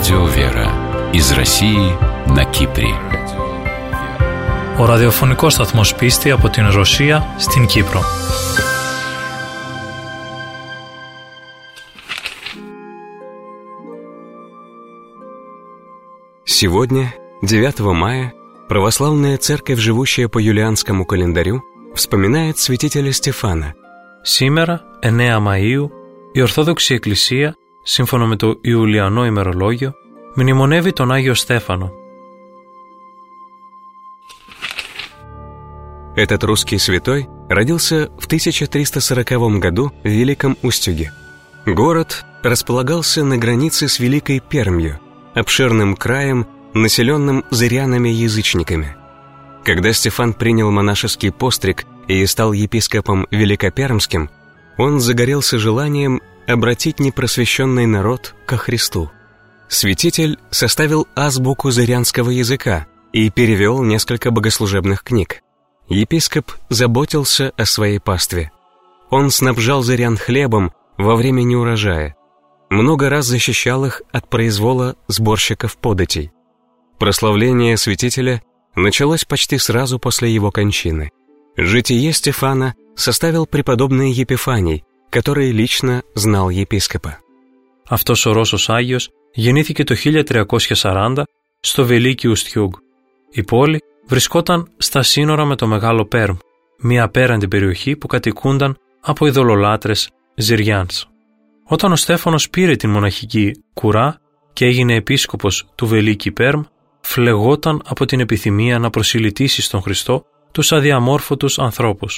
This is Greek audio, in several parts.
Радио Вера из России на Κύπρη. Ο ραδιοφωνικός σταθμός Πίστη από την Ρωσία στην Κύπρο. Сегодня, 9 мая, православная церковь, живущая по юлианскому календарю, вспоминает святителя Στεφάνα. Σήμερα, 9 Μαΐου, η Ορθόδοξη Εκκλησία, σύμφωνα με το Ιουλιανό ημερολόγιο, μνημονεύει τον Άγιο Στέφανο. Этот русский святой родился в 1340 году в Великом Устюге. Город располагался на границе с Великой Пермью, обширным краем, населенным зырянами-язычниками. Когда Стефан принял монашеский постриг и стал епископом Великопермским, он загорелся желанием обратить непросвещенный народ ко Христу. Святитель составил азбуку зырянского языка и перевел несколько богослужебных книг. Епископ заботился о своей пастве. Он снабжал зырян хлебом во время неурожая, много раз защищал их от произвола сборщиков податей. Прославление святителя началось почти сразу после его кончины. Житие Стефана составил преподобный Епифаний, который лично знал епископа. Αυτός ο Ρώσος Άγιος γεννήθηκε το 1340 στο Βελίκι Ουστιούγκ. Η πόλη βρισκόταν στα σύνορα με το Μεγάλο Πέρμ, μια απέραντη περιοχή που κατοικούνταν από ειδωλολάτρες Ζηριάνς. Όταν ο Στέφανος πήρε την μοναχική κουρά και έγινε επίσκοπος του Βελίκι Πέρμ, φλεγόταν από την επιθυμία να προσιλητήσει στον Χριστό τους αδιαμόρφωτους ανθρώπους.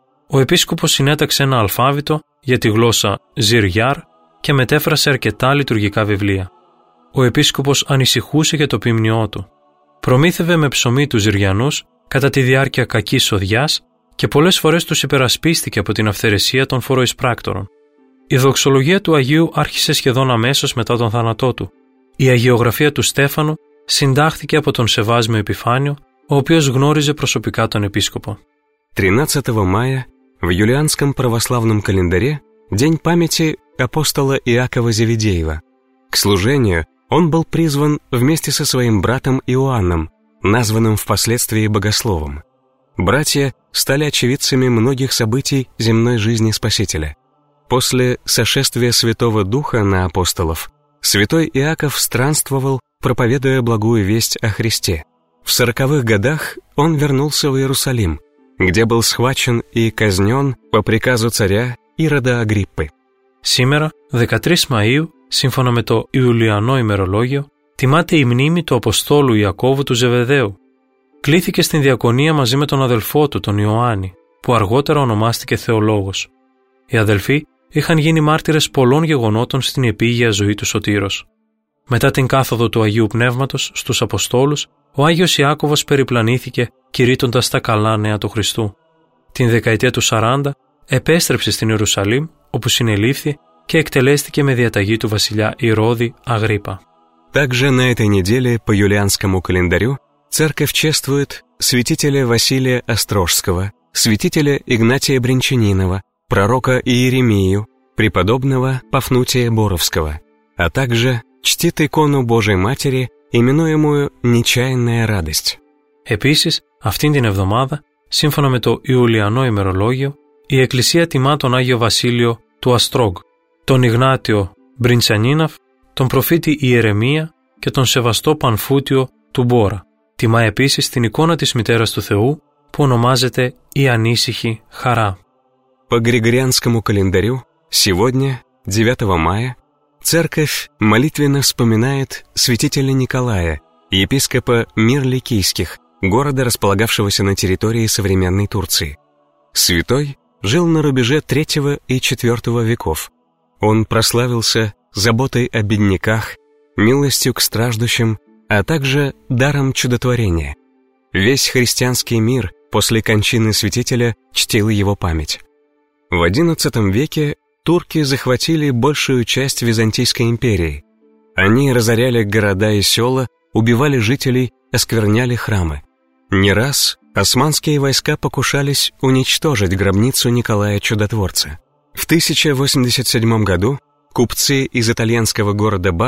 Ο επίσκοπος συνέταξε ένα αλφάβητο για τη γλώσσα Ζηριάρ και μετέφρασε αρκετά λειτουργικά βιβλία. Ο επίσκοπος ανησυχούσε για το ποιμνιό του. Προμήθευε με ψωμί τους Ζηριανούς κατά τη διάρκεια κακής οδιάς και πολλές φορές τους υπερασπίστηκε από την αυθαιρεσία των φοροεισπράκτορων. Η δοξολογία του Αγίου άρχισε σχεδόν αμέσως μετά τον θάνατό του. Η αγιογραφία του Στέφανου συντάχθηκε από τον Σεβάσμιο Επιφάνιο, ο οποίος γνώριζε προσωπικά τον επίσκοπο. 13 мая в юлианском православном календаре день памяти апостола Иакова Зеведеева. К служению он был призван вместе со своим братом Иоанном, названным впоследствии богословом. Братья стали очевидцами многих событий земной жизни Спасителя. После сошествия Святого Духа на апостолов, святой Иаков странствовал, проповедуя благую весть о Христе. В 40-х годах он вернулся в Иерусалим, где был схвачен и казнен по приказу царя Ήрода Αγρίππη. Σήμερα, 13 Μαΐου, σύμφωνα με το Ιουλιανό ημερολόγιο, τιμάται η μνήμη του Αποστόλου Ιακώβου του Ζεβεδαίου. Κλήθηκε στην διακονία μαζί με τον αδελφό του, τον Ιωάννη, που αργότερα ονομάστηκε θεολόγος. Οι αδελφοί είχαν γίνει μάρτυρες πολλών γεγονότων στην επίγεια ζωή του Σωτήρος. Μετά την κάθοδο του Αγίου Πνεύματος στους Αποστόλους, ο Άγιος Ιάκωβος περιπλανήθηκε κηρύττοντας τα καλά νέα του Χριστού. Την δεκαετία του 40 επέστρεψε στην Ιερουσαλήμ, όπου συνελήφθη και εκτελέστηκε με διαταγή του βασιλιά Ηρώδη Αγρίππα. Также на этой неделе по юлианскому календарю церковь чествует святителя Василия Острожского, святителя Игнатия Брянчанинова, пророка Иеремию, преподобного Пафнутия Боровского, а также чтит икону Божией Матери, именуемую «Нечаянная радость». Επίσης, αυτήν την εβδομάδα, σύμφωνα με το Ιουλιανό ημερολόγιο, η Εκκλησία τιμά τον Άγιο Βασίλειο του Αστρόγ, τον Ιγνάτιο Μπριντσανίναφ, τον προφήτη Ιερεμία και τον σεβαστό Πανφούτιο του Μπόρα. Τιμά επίσης την εικόνα της Μητέρας του Θεού που ονομάζεται η Ανήσυχη Χαρά. По Григорианскому календарю сегодня, 9 мая, церковь молитвенно вспоминает святителя Николая, епископа Мирликийских, города, располагавшегося на территории современной Турции. Святой жил на рубеже III и IV веков. Он прославился заботой о бедняках, милостью к страждущим, а также даром чудотворения. Весь христианский мир после кончины святителя чтил его память. В XI веке турки захватили большую часть Византийской империи. Они разоряли города и села, убивали жителей, оскверняли храмы. Не раз османские войска покушались уничтожить гробницу Николая Чудотворца. В 1087 году купцы из итальянского города Бари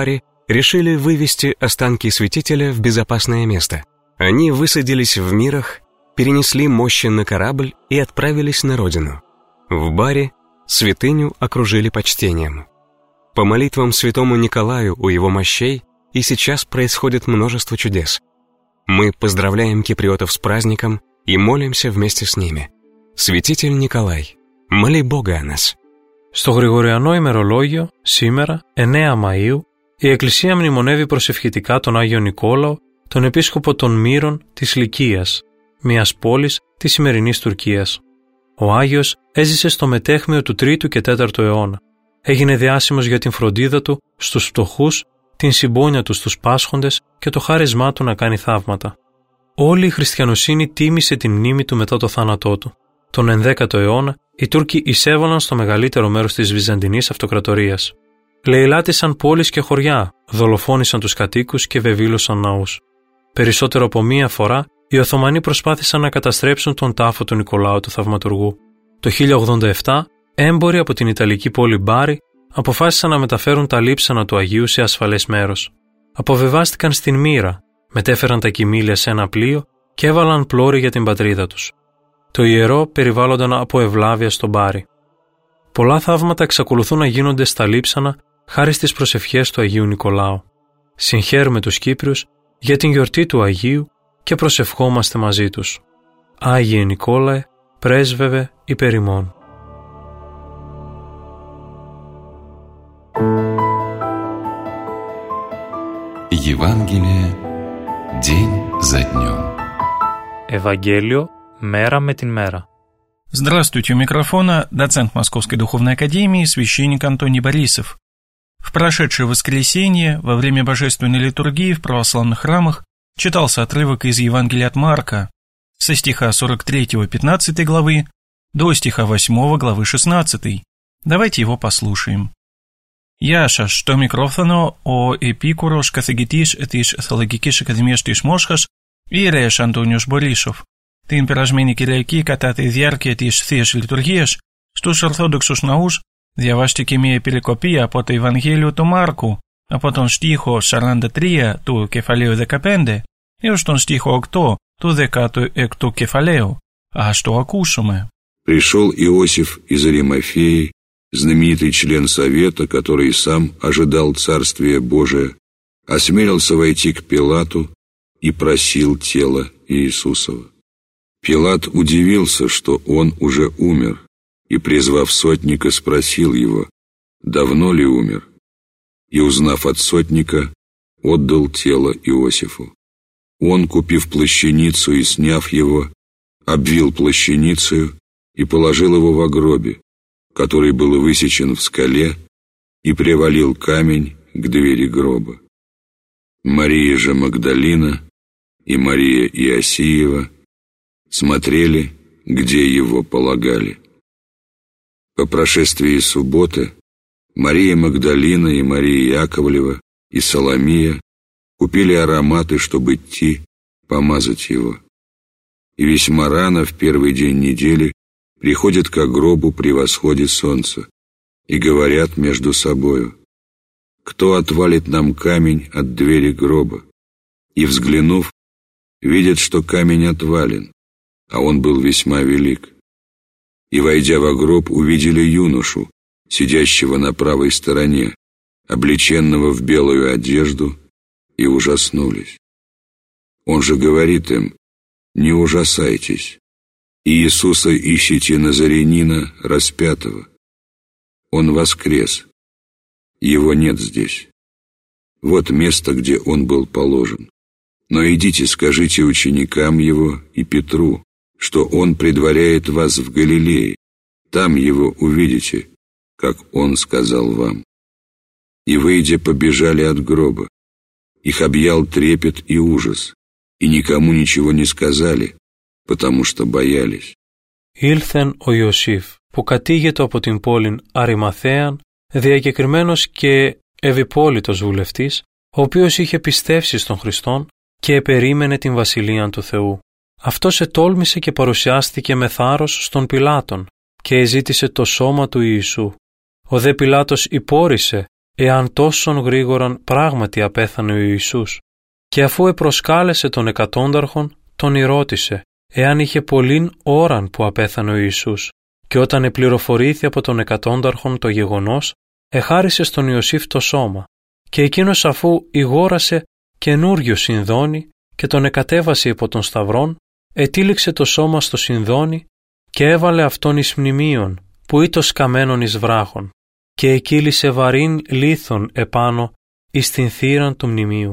решили вывести останки святителя в безопасное место. Они высадились в Мирах, перенесли мощи на корабль и отправились на родину. В Баре святыню окружили почтением. По молитвам святому Николаю у его мощей и сейчас происходит множество чудес. Мы поздравляем киприотов с праздником и молимся вместе с ними. Святитель Николай, моли Бога о нас. Στο Γρηγοριανό ημερολόγιο, σήμερα, 9 Μαΐου, η Εκκλησία μνημονεύει προσευχητικά τον Άγιο Νικόλαο, τον επίσκοπο των Μύρων της Λυκίας, μιας πόλης της σημερινής Τουρκίας. Ο Άγιος έζησε στο μετέχμιο του 3ου και 4ου αιώνα. Έγινε διάσημος για την φροντίδα του στους φτωχούς, την συμπόνια του στους πάσχοντες και το χάρισμά του να κάνει θαύματα. Όλη η χριστιανοσύνη τίμησε την μνήμη του μετά το θάνατό του. Τον 11ο αιώνα, οι Τούρκοι εισέβαλαν στο μεγαλύτερο μέρος της Βυζαντινής Αυτοκρατορίας. Λαιλάτισαν πόλεις και χωριά, δολοφόνησαν τους κατοίκους και βεβήλωσαν ναούς. Περισσότερο από μία φορά, οι Οθωμανοί προσπάθησαν να καταστρέψουν τον τάφο του Νικολάου του Θαυματουργού. Το 1087, έμποροι από την Ιταλική πόλη Μπάρι αποφάσισαν να μεταφέρουν τα λείψανα του Αγίου σε ασφαλές μέρος. Αποβεβάστηκαν στην Μύρα, μετέφεραν τα κοιμήλια σε ένα πλοίο και έβαλαν πλώρη για την πατρίδα τους. Το ιερό περιβάλλονταν από ευλάβεια στον Μπάρι. Πολλά θαύματα εξακολουθούν να γίνονται στα λείψανα χάρη στις προσευχές του Αγίου Νικολάου. Συγχαίρουμε τους Κύπριους για την γιορτή του Αγίου και προσευχόμαστε μαζί τους. Άγιε Νικόλαε, πρέσβευε υπέρ ημών. Евангелие день за днем. Ευαγγέλιο μέρα με την μέρα. Здравствуйте, у микрофона доцент Московской Духовной Академии, священник Антоний Борисов. В прошедшее воскресенье, во время божественной литургии в православных храмах, читался отрывок из Евангелия от Марка, со стиха 43 15 главы до стиха 8 главы 16. Давайте его послушаем. Яшаш, что микрофоно о эпикурош καθηγητής της Θεολογικής Ακαδημίας της Μόσχας, ιερέας Αντώνιος Μπορίσοφ. Την περασμένη Κυριακή, κατά τη διάρκεια της Θείας Λειτουργίας, στους Ορθόδοξους ναούς διαβάστηκε μια περικοπή από το Ευαγγέλιο του Μάρκου, από τον στίχο 43 του κεφαλαίου 15 έως τον στίχο 8 του 16ου κεφαλαίου. Ας το ακούσουμε. Пришел Иосиф из Аримафеи, знаменитый член Совета, который сам ожидал Царствия Божия, осмелился войти к Пилату и просил тело Иисусова. Пилат удивился, что он уже умер, и, призвав сотника, спросил его, давно ли умер, и, узнав от сотника, отдал тело Иосифу. Он, купив плащаницу и сняв его, обвил плащаницею и положил его во гробе, который был высечен в скале, и привалил камень к двери гроба. Мария же Магдалина и Мария Иосиева смотрели, где его полагали. По прошествии субботы Мария Магдалина и Мария Яковлева и Соломия купили ароматы, чтобы идти помазать его. И весьма рано в первый день недели приходят ко гробу при восходе солнца и говорят между собою: «Кто отвалит нам камень от двери гроба?» И, взглянув, видят, что камень отвален, а он был весьма велик. И, войдя во гроб, увидели юношу, сидящего на правой стороне, облеченного в белую одежду, и ужаснулись. Он же говорит им: «Не ужасайтесь, Иисуса ищите Назарянина распятого. Он воскрес, его нет здесь. Вот место, где он был положен. Но идите, скажите ученикам его и Петру, что он предваряет вас в Галилее, там его увидите, как он сказал вам». И, выйдя, побежали от гроба. Их объял трепет и ужас, и никому ничего не сказали, потому что боялись. Ήλθεν ο Ιωσήφ, που κατήγετο από την πόλην Αριμαθαίαν, διακεκριμένος και ευυπόλυτος βουλευτής, ο οποίος είχε πιστεύσει στον Χριστόν και επερίμενε την βασιλεία του Θεού. Αυτός ετόλμησε και παρουσιάστηκε με θάρρος στον Πιλάτον και εζήτησε το σώμα του Ιησού. Ο δε Πιλάτος υπόρησε, εάν τόσον γρήγοραν πράγματι απέθανε ο Ιησούς. Και αφού επροσκάλεσε τον εκατόνταρχον, τον ρώτησε εάν είχε πολλήν ώραν που απέθανε ο Ιησούς. Και όταν επληροφορήθη από τον εκατόνταρχον το γεγονός, εχάρισε στον Ιωσήφ το σώμα. Και εκείνος, αφού ηγόρασε καινούριο συνδόνι και τον εκατέβασε υπό τον σταυρόν, ετύλιξε το σώμα στο συνδόνι και έβαλε αυτόν εις μνημείον, που ήτο σκαμμένον εις βράχων, και εκύλισε βαρύν λίθον επάνω εις την θύραν του μνημείου.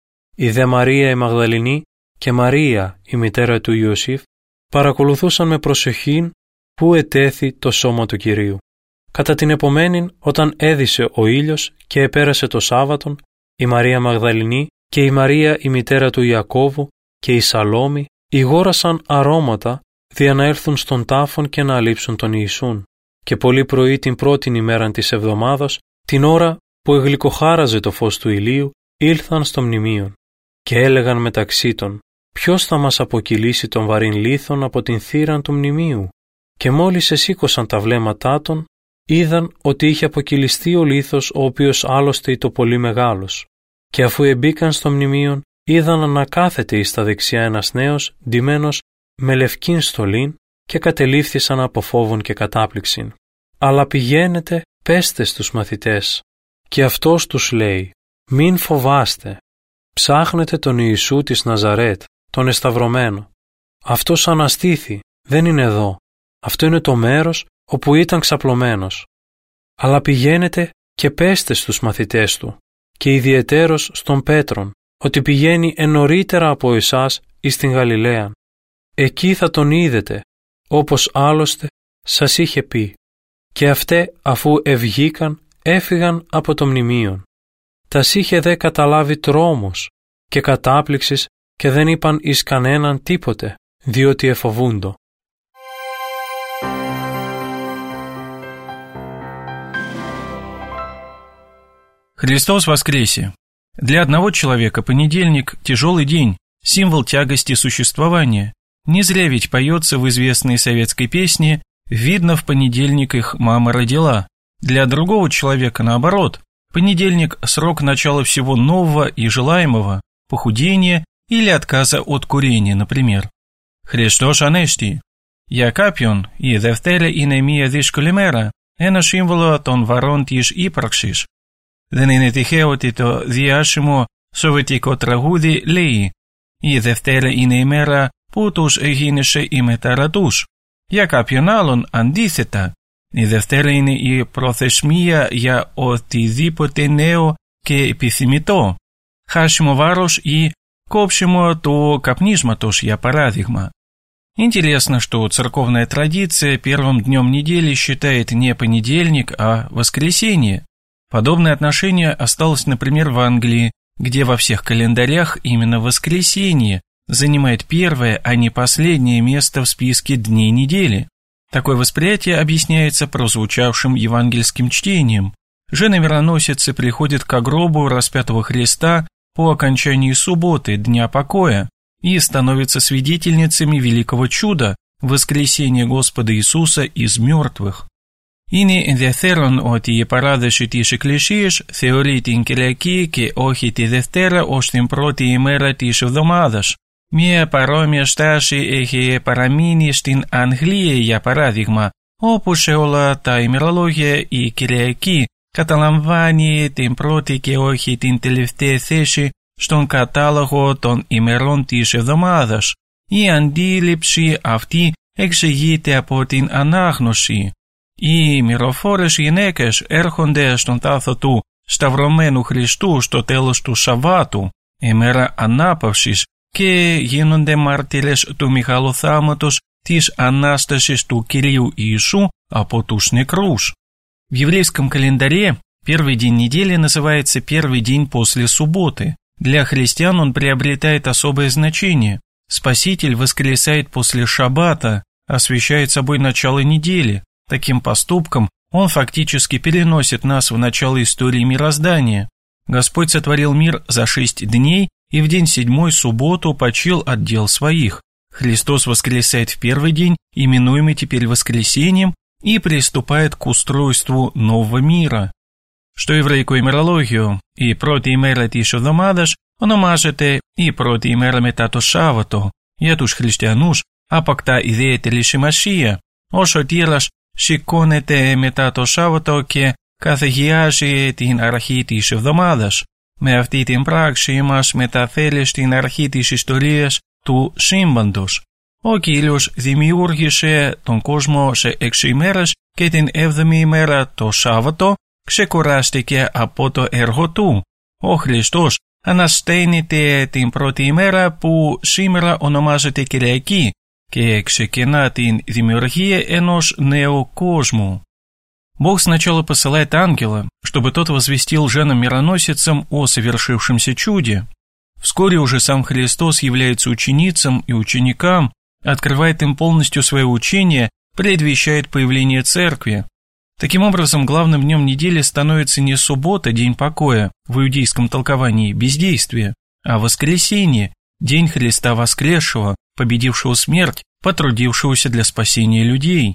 Η δε Μαρία η Μαγδαληνή και Μαρία η μητέρα του Ιωσήφ παρακολουθούσαν με προσοχήν που ετέθη το σώμα του Κυρίου. Κατά την επομένην, όταν έδισε ο ήλιος και επέρασε το Σάββατον, η Μαρία Μαγδαληνή και η Μαρία η μητέρα του Ιακώβου και η Σαλόμη ηγόρασαν αρώματα δια να έλθουν στον τάφον και να αλείψουν τον Ιησούν. Και πολύ πρωί την πρώτην ημέραν της εβδομάδας, την ώρα που εγλυκοχάραζε το φως του ηλίου, ήλθαν στο μνημείον και έλεγαν μεταξύ των: «Ποιος θα μας αποκυλήσει τον βαρύν λίθον από την θύραν του μνημείου?» Και μόλις εσήκωσαν τα βλέμματά των, είδαν ότι είχε αποκυλιστεί ο λίθος, ο οποίος άλλωστε ήταν πολύ μεγάλος. Και αφού εμπήκαν στο μνημείον, είδαν να κάθεται εις τα δεξιά ένας νέος, ντυμένος με λευκήν στολήν, και κατελήφθησαν από φόβον και κατάπληξην. Αλλά πηγαίνετε, πέστε στους μαθητές. Και αυτός τους λέει: «Μην φοβάστε. Ψάχνετε τον Ιησού της Ναζαρέτ, τον εσταυρωμένο. Αυτός αναστήθη, δεν είναι εδώ. Αυτό είναι το μέρος όπου ήταν ξαπλωμένος. Αλλά πηγαίνετε και πέστε στους μαθητές του, και ιδιαιτέρως στον Πέτρον, ότι πηγαίνει νωρίτερα από εσάς εις την Γαλιλαία. Εκεί θα τον είδετε, όπως άλλωστε σας είχε πει». Και αυτέ, αφού ευγήκαν, έφυγαν από το μνημείον. Τας είχε δε καταλάβει τρόμος και κατάπληξης και δεν είπαν εις κανέναν τίποτε, διότι εφοβούντο. Христос воскресе! Для одного человека понедельник – тяжелый день, символ тягости существования. Не зря ведь поется в известной советской песне «Видно, в понедельник их мама родила». Для другого человека, наоборот, понедельник – срок начала всего нового и желаемого, похудения или отказа от курения, например. Χριστός Ανέστη. Για κάποιον η Δευτέρα είναι μια δύσκολη μέρα, ένα σύμβολο των βαρών της ύπαρξης. Δεν είναι τυχαίο ότι το διάσημο σοβιετικό τραγούδι λέει «Η Δευτέρα είναι η μέρα που τους γίνεσαι η μητέρα τους». Για κάποιον άλλον, αντίθετα, η Δευτέρα είναι η προθεσμία για οτιδήποτε νέο και επιθυμητό, χάσιμο βάρος ή κόψιμο του καπνίσματος, για парадигма. Интересно, что церковная традиция первым днем недели считает не понедельник, а воскресенье. Подобное отношение осталось, например, в Англии, где во всех календарях именно воскресенье занимает первое, а не последнее место в списке дней недели. Такое восприятие объясняется прозвучавшим евангельским чтением. Жены-мироносицы приходят к гробу распятого Христа по окончании субботы, дня покоя, и становятся свидетельницами великого чуда воскресения Господа Иисуса из мертвых. Είναι ενδιαφέρον ότι η παράδοση της Εκκλησίας θεωρεί την Κυριακή και όχι τη Δευτέρα ως την πρώτη ημέρα της εβδομάδας. Μια παρόμοια στάση έχει παραμείνει στην Αγγλία, για παράδειγμα, όπου σε όλα τα ημερολόγια η Κυριακή καταλαμβάνει την πρώτη και όχι την τελευταία θέση στον κατάλογο των ημερών της εβδομάδας. Η αντίληψη αυτή εξηγείται από την ανάγνωση. Οι μυροφόρες γυναίκες έρχονται στον τάφο του σταυρωμένου Χριστού στο τέλος του Σαββάτου, ημέρα ανάπαυσης, και γίνονται μάρτυρες του μεγάλου θαύματος της Ανάστασης του Κυρίου Ιησού από τους νεκρούς. В еврейском календаре первый день недели называется первый день после субботы. Для христиан он приобретает особое значение. Спаситель воскресает после шаббата, освящает собой начало недели. Таким поступком он фактически переносит нас в начало истории мироздания. Господь сотворил мир за 6 дней и в день седьмой, субботу, почил от дел своих. Христос воскресает в первый день, именуемый теперь воскресением, и приступает к устройству нового мира. στο εβραϊκού ημερολόγιο η πρώτη ημέρα της εβδομάδας ονομάζεται η πρώτη ημέρα μετά το Σάββατο. Για τους χριστιανούς αποκτά ιδιαίτερη σημασία. Ο σωτήρας σηκώνεται μετά το Σάββατο και καθηγιάζει την αρχή της εβδομάδας. Με αυτή την πράξη μας μεταφέρει στην αρχή της ιστορίας του σύμπαντος. Ο Κύριος δημιούργησε τον κόσμο σε 6 ημέρες και την 7η ημέρα το Σάββατο ξεκουράστηκε από το έργο του. Ο Χριστός ανασταίνεται την πρώτη ημέρα που σήμερα ονομάζεται Κυριακή και ξεκινά την δημιουργία ενός νέου κόσμου. Бог сначала посылает ангела, чтобы тот возвестил женам-мироносицам о совершившемся чуде. Вскоре уже сам Христос является ученицам и ученикам, открывает им полностью свое учение, предвещает появление церкви. Таким образом, главным днем недели становится не суббота, день покоя, в иудейском толковании бездействия, а воскресенье, день Христа воскресшего, победившего смерть, потрудившегося для спасения людей.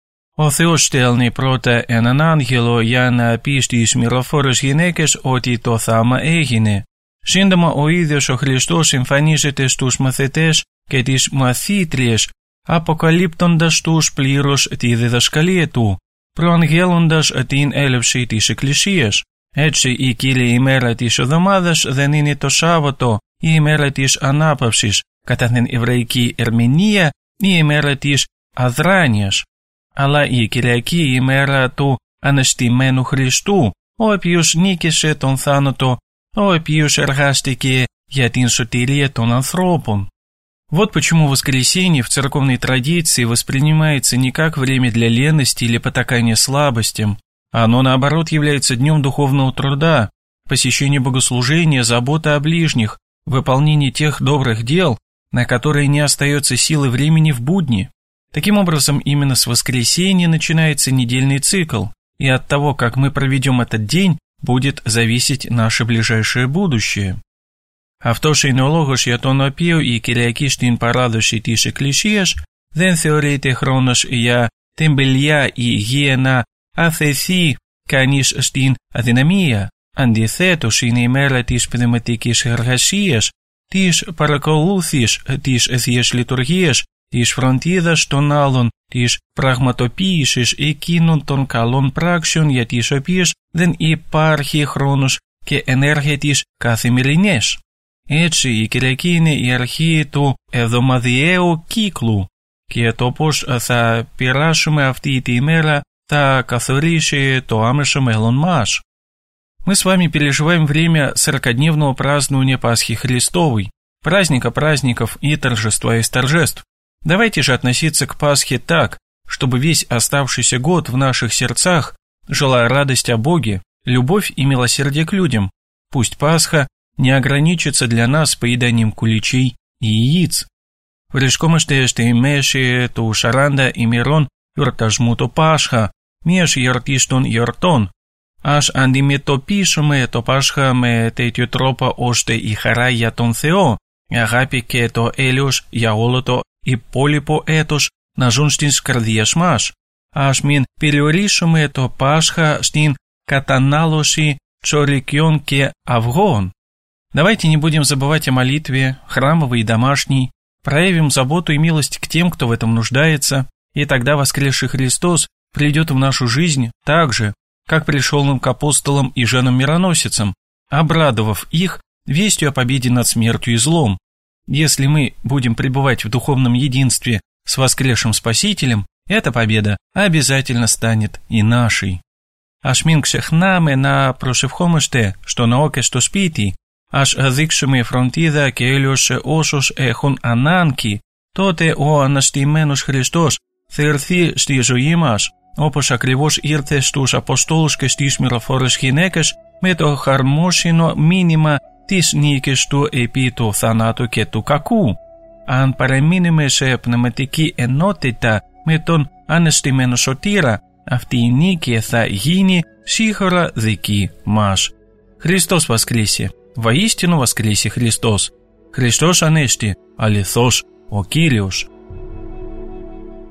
Ο Θεός στέλνει πρώτα έναν άγγελο για να πει στις μυροφόρες γυναίκες ότι το θαύμα έγινε. Σύντομα ο ίδιος ο Χριστός εμφανίζεται στους μαθητές και τις μαθήτριες, αποκαλύπτοντας τους πλήρως τη διδασκαλία του, προαγγέλλοντας την έλευση της Εκκλησίας. Έτσι η κύρια ημέρα της εβδομάδας δεν είναι το Σάββατο, η ημέρα της ανάπαυσης, κατά την εβραϊκή ερμηνεία η ημέρα της αδράνειας, αλλά η Κυριακή ημέρα του αναστημένου Χριστού, ο οποίος νίκησε τον θάνατο, ο οποίος εργάστηκε για την σωτηρία των ανθρώπων. Вот почему воскресенье в церковной традиции воспринимается не как время для лености или потакания слабостям, оно, наоборот, является днем духовного труда, посещения богослужения, забота о ближних, выполнение тех добрых дел, на которые не остается силы времени в будни. Таким образом, именно с воскресенья начинается недельный цикл, и от того, как мы проведем этот день, будет зависеть наше ближайшее будущее. Αυτός είναι ο λόγος για τον οποίο η Κυριακή στην παράδοση της Εκκλησίας δεν θεωρείται χρόνος για τεμπελιά ή για να αφαιθεί κανείς στην αδυναμία. Αντιθέτως, είναι η μέρα της πνευματικής εργασίας, της παρακολούθησης της Θείας Λειτουργίας, της φροντίδας των άλλων, της πραγματοποίησης εκείνων των καλών πράξεων για τις οποίες δεν υπάρχει χρόνος και ενέργεια της καθημερινές. Έτσι, η Κυριακή είναι η αρχή του εβδομαδιαίου κύκλου και το πώς θα περάσουμε αυτή τη ημέρα θα καθορίσει το άμεσο μέλλον μας. Мы с вами переживаем время 40-дневного празднования Пасхи Христовой, праздника праздников и торжества из торжеств. Давайте же относиться к Пасхе так, чтобы весь оставшийся год в наших сердцах жила радость о Боге, любовь и милосердие к людям. Пусть Пасха не ограничится для нас поеданием куличей и яиц. Врешкомыште меши ту шаранда и мирон юртажмуту Пасха, меж юртиштун юртон. Аж αντιμετωπίσουμε το Πάσχα με τέτοιο τρόπο ώστε η χαρά για τον Θεό, η αγάπη και το έλεος για όλο το υπόλοιπο έτος να ζουν στις καρδιές μας. Ας μην περιορίσουμε το Πάσχα στην κατανάλωση τσορικιών και αυγών. Давайте не будем забывать о молитве, храмовой и домашней, проявим заботу и милость к тем, кто в этом нуждается, и тогда воскресший Христос придет в нашу жизнь так же, как пришел нам к апостолам и женам-мироносицам, обрадовав их вестью о победе над смертью и злом. Если мы будем пребывать в духовном единстве с воскресшим Спасителем, эта победа обязательно станет и нашей. Ας μην ξεχνάμε να προσευχόμαστε στο ναό και στο σπίτι, ας δείξουμε φροντίδα και έλεος σε όσους έχουν ανάγκη, τότε ο αναστημένος Χριστός θα έρθει στη ζωή μας, όπως ακριβώς ήρθε στους Αποστόλους και στις μυροφόρες γυναίκες με το χαρμόσυνο μήνυμα της νίκης του επί του θανάτου και του κακού. Αν παραμείνουμε σε πνευματική ενότητα με τον αναστημένο σωτήρα, αυτή η νίκη θα γίνει σίγουρα δική μας. Χριστός воскресе! Воистину воскресе Χριστός! Χριστός ανέστη, αληθώς ο Κύριος!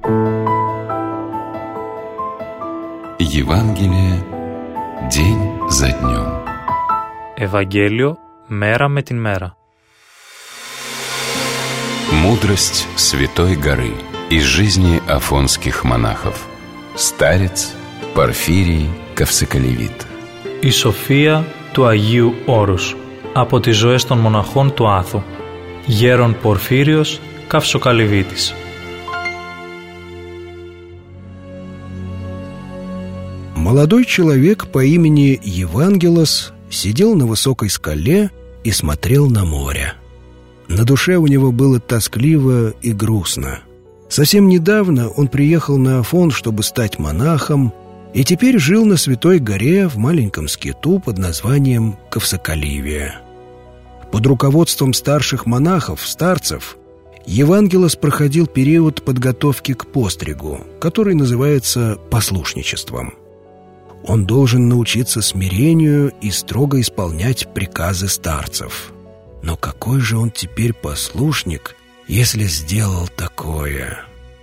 Евангелие день за днем. Ευαγγέλιο μέρα με την μέρα. Мудрость Святой горы из жизни афонских монахов. Старец Порфирий Καυσοκαλυβίτ. Η σοφία του Αγίου Όρους από τις ζωές των μοναχών του Άθου. Γέρον Πορφύριος Καυσοκαλυβίτης. Молодой человек по имени Евангелос сидел на высокой скале и смотрел на море. На душе у него было тоскливо и грустно. Совсем недавно он приехал на Афон, чтобы стать монахом, и теперь жил на Святой горе в маленьком скиту под названием Кавсокаливия. Под руководством старших монахов, старцев, Евангелос проходил период подготовки к постригу, который называется послушничеством. Он должен научиться смирению и строго исполнять приказы старцев. Но какой же он теперь послушник, если сделал такое?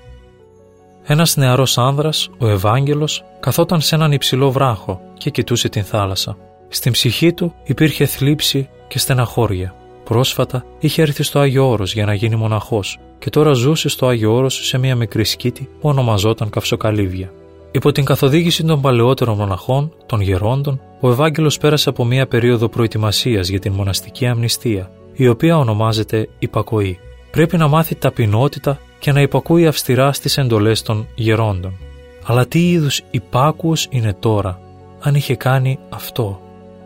Ένας νεαρός άνδρας, ο Ευάγγελος, καθόταν σε έναν υψηλό βράχο και κοιτούσε την θάλασσα. Στην ψυχή του υπήρχε θλίψη και στεναχώρια. Πρόσφατα είχε έρθει στο Άγιο Όρος για να γίνει μοναχός και τώρα ζούσε στο Άγιο Όρος σε μια μικρή σκήτη που ονομαζόταν Καυσοκαλύβια. Υπό την καθοδήγηση των παλαιότερων μοναχών, των γερόντων, ο Ευάγγελος πέρασε από μια περίοδο προετοιμασίας για την μοναστική αμνηστία, η οποία ονομάζεται υπακοή. Πρέπει να μάθει ταπεινότητα και να υπακούει αυστηρά στις εντολές των γερόντων. Αλλά τι είδους υπάκουος είναι τώρα, αν είχε κάνει αυτό?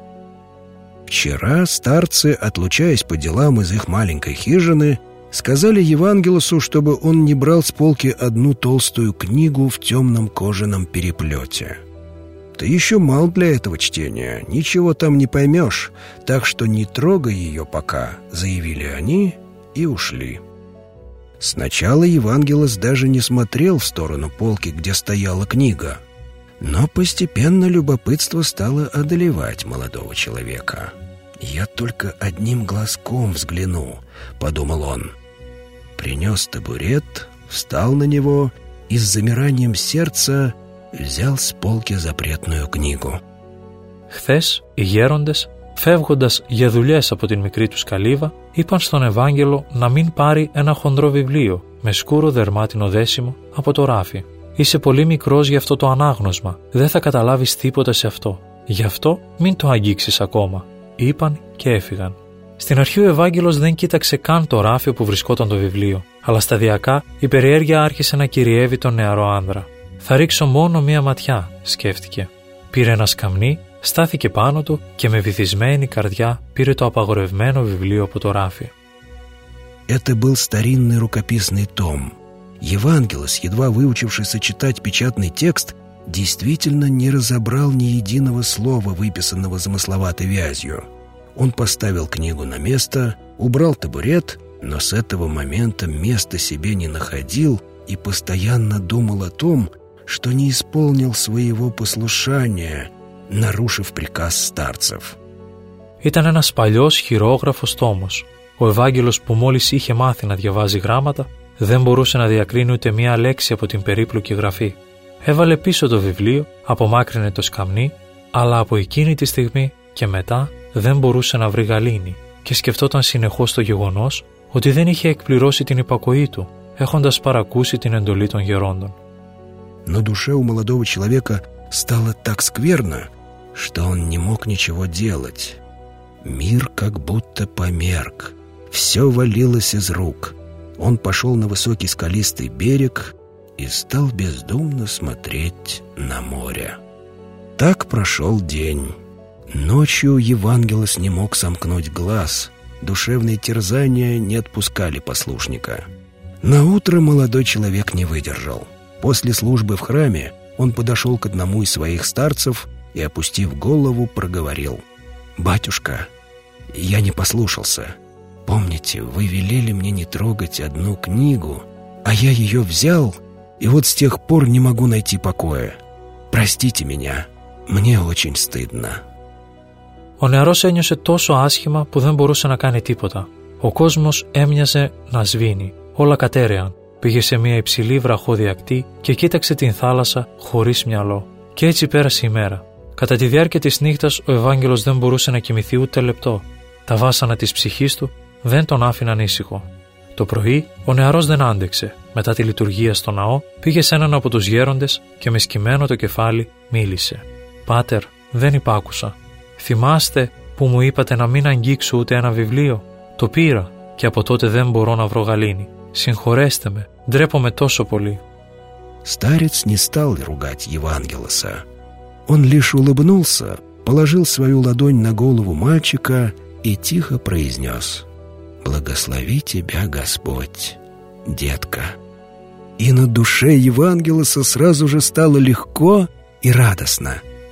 Вчера старцы, отлучаясь по делам из их маленькой хижины, сказали Евангелосу, чтобы он не брал с полки одну толстую книгу в темном кожаном переплете. «Ты еще мал для этого чтения, ничего там не поймешь, так что не трогай ее пока», — заявили они и ушли. Сначала Евангелос даже не смотрел в сторону полки, где стояла книга, но постепенно любопытство стало одолевать молодого человека. «Я только одним глазком взгляну», — подумал он. Принес табурет, встал на него и с замиранием сердца взял с полки запретную книгу. Χθες οι γέροντες, φεύγοντας για δουλειές από την μικρή του καλύβα, είπαν στον Ευάγγελο να μην πάρει ένα χοντρό βιβλίο με σκούρο δερμάτινο δέσιμο από το ράφι. «Είσαι πολύ μικρός για αυτό το ανάγνωσμα, δεν θα καταλάβεις τίποτα σε αυτό. Γι' αυτό μην το αγγίξεις ακόμα», είπαν και έφυγαν. Στην αρχή ο Ευάγγελος δεν κοίταξε καν το ράφι όπου βρισκόταν το βιβλίο, αλλά σταδιακά η περιέργεια άρχισε να κυριεύει τον νεαρό άνδρα. «Θα ρίξω μόνο μία ματιά», σκέφτηκε. Πήρε ένα σκαμνί, στάθηκε πάνω του και με βυθισμένη καρδιά πήρε το απαγορευμένο βιβλίο από το ράφι. Это был старинный рукописный том. Евангелос, едва выучившийся читать печатный текст, действительно не разобрал ни единого слова, выписанного замысловатой вязью. Он поставил книгу на место, убрал табурет, но с этого момента места себе не находил и постоянно думал о том, что не исполнил своего послушания, нарушив приказ старцев. Ήταν ένας παλιός χειρόγραφος τόμος. Ο Ευάγγελος, που μόλις είχε μάθει να διαβάζει γράμματα, δεν μπορούσε να διακρίνει ούτε μία λέξη από την περίπλοκη γραφή. Έβαλε πίσω το βιβλίο, απομάκρυνε το σκαμνί, αλλά από εκείνη τη στιγμή και μετά δεν μπορούσε να βρει γαλήνη και σκεφτόταν συνεχώς το γεγονός ότι δεν είχε εκπληρώσει την υπακοή του, έχοντας παρακούσει την εντολή των γερόντων. Но душе у молодого человека стало так скверно, что он не мог ничего делать. Мир как будто померк, все валилось из рук. Он пошел на высокий скалистый берег и стал бездумно смотреть на море. Так прошел день. Ночью Евангелос не мог сомкнуть глаз. Душевные терзания не отпускали послушника. Наутро молодой человек не выдержал. После службы в храме он подошел к одному из своих старцев и, опустив голову, проговорил: «Батюшка, я не послушался. Помните, вы велели мне не трогать одну книгу, а я ее взял, и вот с тех пор не могу найти покоя. Простите меня, мне очень стыдно». Ο νεαρός ένιωσε τόσο άσχημα που δεν μπορούσε να κάνει τίποτα. Ο κόσμος έμοιαζε να σβήνει, όλα κατέρεαν. Πήγε σε μια υψηλή βραχώδη ακτή και κοίταξε την θάλασσα χωρίς μυαλό. Και έτσι πέρασε η μέρα. Κατά τη διάρκεια της νύχτας ο Ευάγγελος δεν μπορούσε να κοιμηθεί ούτε λεπτό. Τα βάσανα της ψυχής του δεν τον άφηναν ήσυχο. Το πρωί ο νεαρός δεν άντεξε. Μετά τη λειτουργία στο ναό πήγε σε έναν από τους γέροντες και με σκυμμένο το κεφάλι μίλησε. «Πάτερ, δεν υπάκουσα. Θυμάστε που μου είπατε να μην αγγίξω ούτε ένα βιβλίο? Το πήρα και από τότε δεν μπορώ να βρω γαλήνη. Συγχωρέστε με, ντρέπομαι τόσο πολύ». Старец не стал ругать Евангелоса. Он лишь улыбнулся, положил свою ладонь на голову мальчика и тихо произнес: «Благослови тебя Господь, детка». И на душе Евангелоса сразу же стало легко и радостно.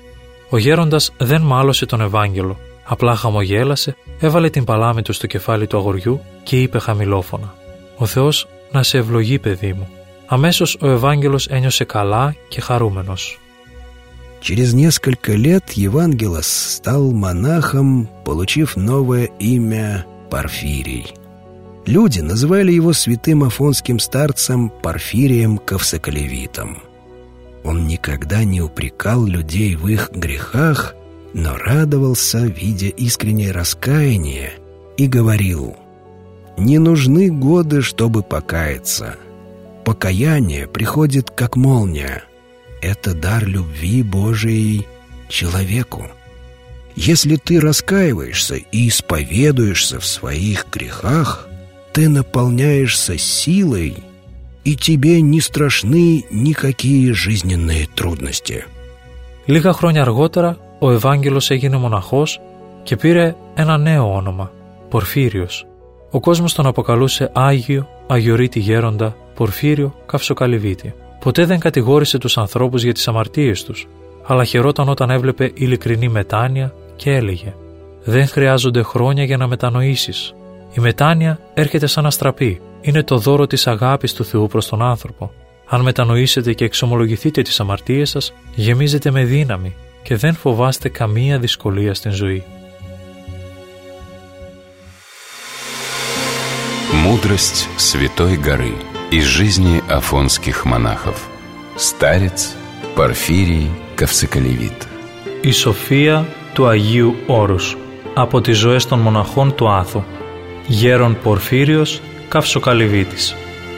Ο γέροντας δεν μάλωσε τον Ευάγγελο, απλά χαμογέλασε, έβαλε την παλάμη του στο κεφάλι του αγοριού και είπε χαμηλόφωνα: «Ο Θεός να σε ευλογεί, παιδί μου». Αμέσως ο Ευάγγελος ένιωσε καλά και χαρούμενος. Через несколько лет Евангелос стал монахом, получив новое имя Порфирий. Люди называли его святым афонским старцем Порфирием Кавсоколевитом. Он никогда не упрекал людей в их грехах, но радовался, видя искреннее раскаяние, и говорил: «Не нужны годы, чтобы покаяться. Покаяние приходит как молния. Это дар любви Божией человеку. Если ты раскаиваешься и исповедуешься в своих грехах, ты наполняешься силой, и тебе не страшны никакие жизненные трудности». Λίγα χρόνια αργότερα ο Ευάγγελος έγινε μοναχός και πήρε ένα νέο όνομα, Πορφύριος. Ο κόσμος τον αποκαλούσε Άγιο, Αγιορείτη Γέροντα, Πορφύριο Καυσοκαλυβίτη. Ποτέ δεν κατηγόρησε τους ανθρώπους για τις αμαρτίες τους, αλλά χαιρόταν όταν έβλεπε ειλικρινή μετάνοια και έλεγε: «Δεν χρειάζονται χρόνια για να μετανοήσεις. Η μετάνοια έρχεται σαν αστραπή. Είναι το δώρο της αγάπης του Θεού προς τον άνθρωπο. Αν μετανοήσετε και εξομολογηθείτε τις αμαρτίες σας, γεμίζετε με δύναμη και δεν φοβάστε καμία δυσκολία στην ζωή». Мудрость Святой горы из жизни афонских монахов. Старец Порфирий Кавсоколевит. Η σοφία του Αγίου Όρους από τις ζωές των μοναχών του Άθου. Γέρον Πορφύριος Καυσοκαλυβίτης.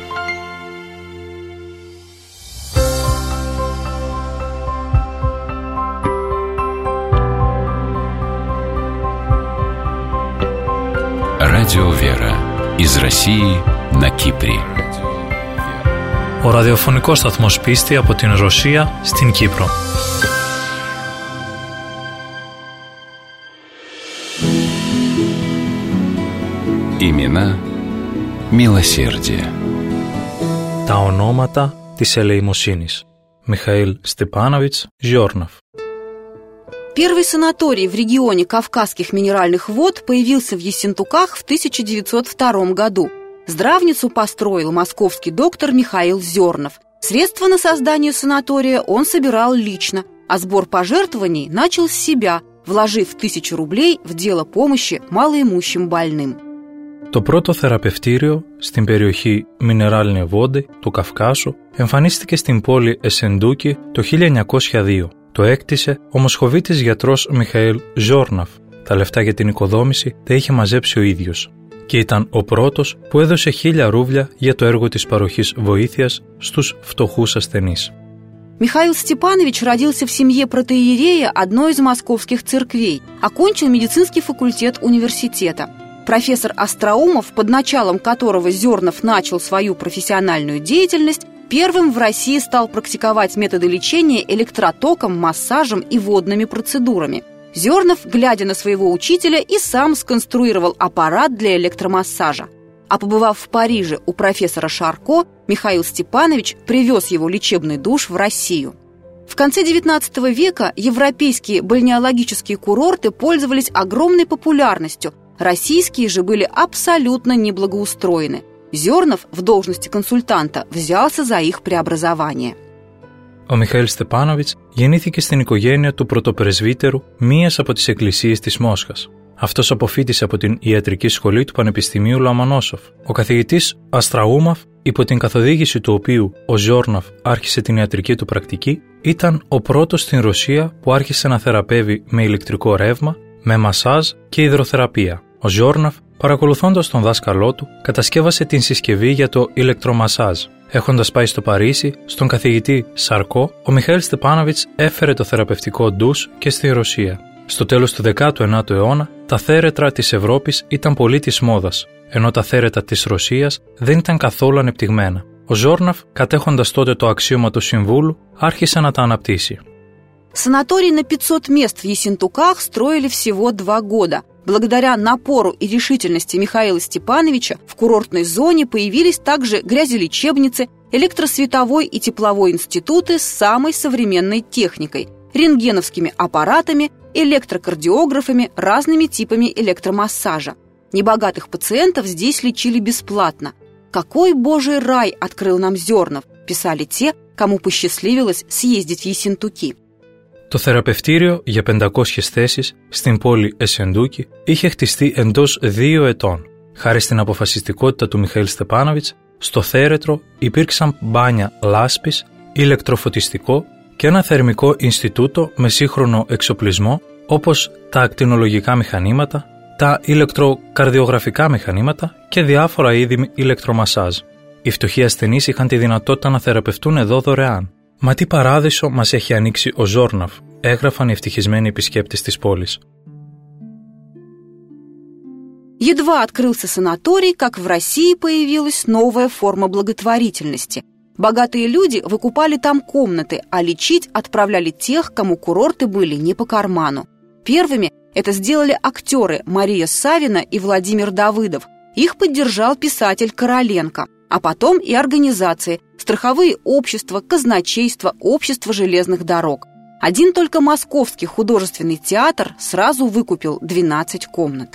Радио Вера из России на Кипре. Ο ραδιοφωνικός σταθμός Πίστη από την Ρωσία στην Κύπρο. Имена милосердия. Τα ονόματα της ελεημοσύνης. Михаил Степанович Жорнов. Первый санаторий в регионе Кавказских минеральных вод появился в Ессентуках в 1902 году. Здравницу построил московский доктор Михаил Зернов. Средства на создание санатория он собирал лично, а сбор пожертвований начал с себя, вложив 1000 рублей в дело помощи малоимущим больным. Το πρώτο θεραπευτήριο στην περιοχή Μινεράλνε Βόντε του Καυκάσου εμφανίστηκε στην πόλη Εσεντούκη το 1902. Το έκτισε ο μοσχοβίτης γιατρός Μιχαήλ Ζόρναφ. Τα λεφτά για την οικοδόμηση τα είχε μαζέψει ο ίδιος και ήταν ο πρώτος που έδωσε 1000 ρούβλια για το έργο της παροχής βοήθειας στους φτωχούς ασθενείς. Михаил Степанович родился в семье протоиерея одной из московских церквей, окончил медицинский факультет университета. Профессор Остроумов, под началом которого Зернов начал свою профессиональную деятельность, первым в России стал практиковать методы лечения электротоком, массажем и водными процедурами. Зернов, глядя на своего учителя, и сам сконструировал аппарат для электромассажа. А побывав в Париже у профессора Шарко, Михаил Степанович привез его лечебный душ в Россию. В конце XIX века европейские бальнеологические курорты пользовались огромной популярностью, российские же были абсолютно неблагоустроены. Зернов в должности консультанта взялся за их преобразование. Ο Μιχαήλ Στεπάνοβιτς γεννήθηκε στην οικογένεια του πρωτοπρεσβύτερου μίας από τις εκκλησίες της Μόσχας. Αυτός αποφοίτησε από την ιατρική σχολή του Πανεπιστημίου Λομονόσοφ. Ο καθηγητής Αστραούμαφ, υπό την καθοδήγηση του οποίου ο Ζιόρναφ άρχισε την ιατρική του πρακτική, ήταν ο πρώτος στην Ρωσία που άρχισε να θεραπεύει με ηλεκτρικό ρεύμα, με μασάζ και υδροθεραπεία. Ο Ζιόρναφ, παρακολουθώντας τον δάσκαλό του, κατασκεύασε την συσκευή για το ηλεκτρομασάζ. Έχοντας πάει στο Παρίσι, στον καθηγητή Σαρκό, ο Μιχαήλ Στεπάνοβιτς έφερε το θεραπευτικό ντους και στη Ρωσία. Στο τέλος του 19ου αιώνα, τα θέρετρα της Ευρώπης ήταν πολύ της μόδας, ενώ τα θέρετρα της Ρωσίας δεν ήταν καθόλου ανεπτυγμένα. Ο Ζόρναφ, κατέχοντας τότε το αξίωμα του συμβούλου, άρχισε να τα αναπτύσσει. Санаторий на 500 мест в Ессентуках строили всего 2 года. Благодаря напору и решительности Михаила Степановича в курортной зоне появились также грязелечебницы, электросветовой и тепловой институты с самой современной техникой, рентгеновскими аппаратами, электрокардиографами, разными типами электромассажа. Небогатых пациентов здесь лечили бесплатно. «Какой божий рай открыл нам Зернов», писали те, кому посчастливилось съездить в Ессентуки. Το θεραπευτήριο για 500 θέσεις στην πόλη Εσεντούκη είχε χτιστεί εντός 2 ετών. Χάρη στην αποφασιστικότητα του Μιχαήλ Στεπάνοβιτς, στο θέρετρο υπήρξαν μπάνια λάσπης, ηλεκτροφωτιστικό και ένα θερμικό Ινστιτούτο με σύγχρονο εξοπλισμό, όπως τα ακτινολογικά μηχανήματα, τα ηλεκτροκαρδιογραφικά μηχανήματα και διάφορα είδη ηλεκτρομασάζ. Οι φτωχοί ασθενείς είχαν τη δυνατότητα να θεραπευτούν εδώ δωρεάν. «Μα τι παράδεισο μας έχει ανοίξει ο Ζόρναφ», έγραφαν οι ευτυχισμένοι επισκέπτες της πόλης. Едва открылся санаторий, как в России появилась новая форма благотворительности. Богатые люди выкупали там комнаты, а лечить отправляли тех, кому курорты были не по карману. Первыми это сделали актеры Мария Савина и Владимир Давыдов. Их поддержал писатель Короленко. А потом и организации, страховые общества, казначейство, общество железных дорог. Один только Московский художественный театр сразу выкупил 12 комнат.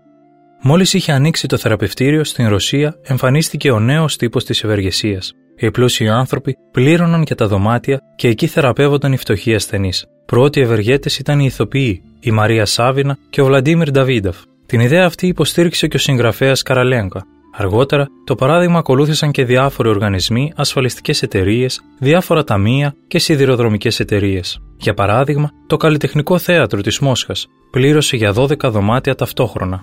Μόλις είχε ανοίξει το θεραπευτήριο στην Ρωσία, εμφανίστηκε ο νέος τύπος της ευεργεσίας. Οι πλούσιοι άνθρωποι πλήρωναν για τα δωμάτια και εκεί θεραπεύονταν οι φτωχοί ασθενείς. Πρώτοι ευεργέτες ήταν οι ηθοποιοί, η Μαρία Σάβινα και ο Βλαντίμιρ Νταβίδοφ. Την ιδέα αυτή υποστήριξε και ο συγγραφέας Καραλένκα. Αργότερα, το παράδειγμα ακολούθησαν και διάφοροι οργανισμοί, ασφαλιστικές εταιρείες, διάφορα ταμεία και σιδηροδρομικές εταιρείες. Για παράδειγμα, το Καλλιτεχνικό Θέατρο της Μόσχας πλήρωσε για 12 δωμάτια ταυτόχρονα.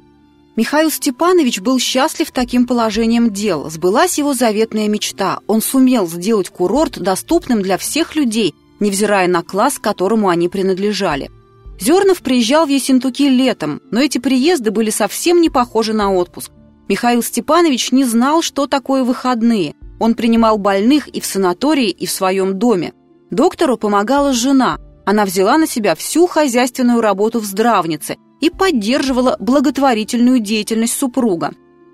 Михаил Степанович был счастлив таким положением дел. Сбылась его заветная мечта. Он сумел сделать курорт доступным для всех людей, невзирая на класс, к которому они принадлежали. Зернов приезжал в Ессентуки летом, но эти приезды были совсем не похожи на отпуск. Михаил Степанович не знал, что такое выходные. Он принимал больных и в санатории, и в своем доме. Доктору помогала жена. Она взяла на себя всю хозяйственную работу в здравнице и поддерживала благотворительную деятельность супруга.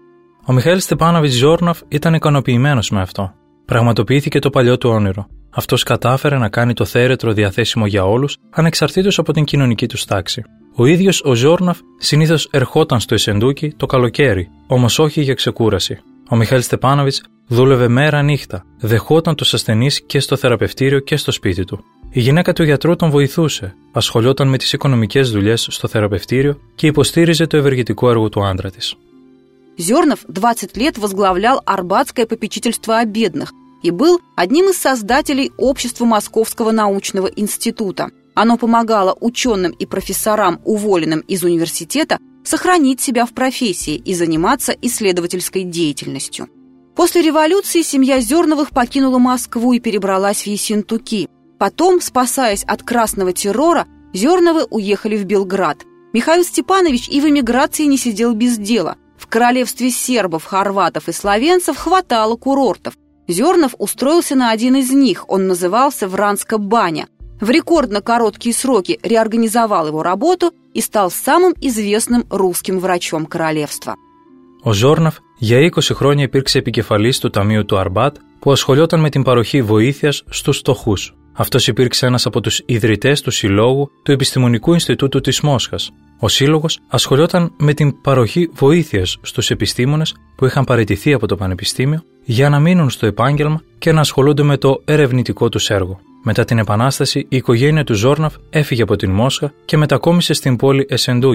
Ο Μιχαήλ Στεπάνοβιτς Ζόρναφ ήταν ικανοποιημένος με αυτό. Πραγματοποιήθηκε το παλιό του όνειρο. Αυτός κατάφερε να κάνει το θέρετρο διαθέσιμο για όλους, ανεξαρτήτως από την κοινωνική του τάξη. Ο ίδιος ο Ζόρναφ συνήθως ερχόταν στο Εσεντούκι το καλοκαίρι, όμως όχι για ξεκούραση. Ο Μιχαήλ Στεπάνοβιτς δούλευε μέρα νύχτα, δεχόταν τους ασθενείς και στο θεραπευτήριο και στο σπίτι του. Η γυναίκα του γιατρού τον βοηθούσε, ασχολιόταν με τις οικονομικές δουλειές στο θεραπευτήριο και υποστήριζε το ευεργετικό έργο του άντρα της. Зернов 20 лет возглавлял Арбатское попечительство о бедных и был одним из создателей Общества Московского научного института. Оно помогало ученым и профессорам, уволенным из университета, сохранить себя в профессии и заниматься исследовательской деятельностью. После революции семья Зерновых покинула Москву и перебралась в Ессентуки. Потом, спасаясь от красного террора, Зерновы уехали в Белград. Михаил Степанович и в эмиграции не сидел без дела. В королевстве сербов, хорватов и словенцев хватало курортов. Зернов устроился на один из них, он назывался Вранска-баня. В рекордно короткие сроки реорганизовал его работу и стал самым известным русским врачом королевства. Ο Ζόρναφ για 20 χρόνια υπήρξε επικεφαλής του Ταμείου του Αρμπάτ που ασχολιόταν με την παροχή βοήθειας στους φτωχούς. Αυτός υπήρξε ένας από τους ιδρυτές του Συλλόγου του Επιστημονικού Ινστιτούτου της Μόσχας. Ο Σύλλογος ασχολιόταν με την παροχή βοήθειας στους επιστήμονες που είχαν παραιτηθεί από το Πανεπιστήμιο για να μείνουν στο επάγγελμα και να ασχολούνται με το ερευνητικό τους έργο. Μετά την Επανάσταση, η οικογένεια του Ζόρναφ έφυγε από την Μόσχα και μετακόμισε στην πόλη Εσεντούκη.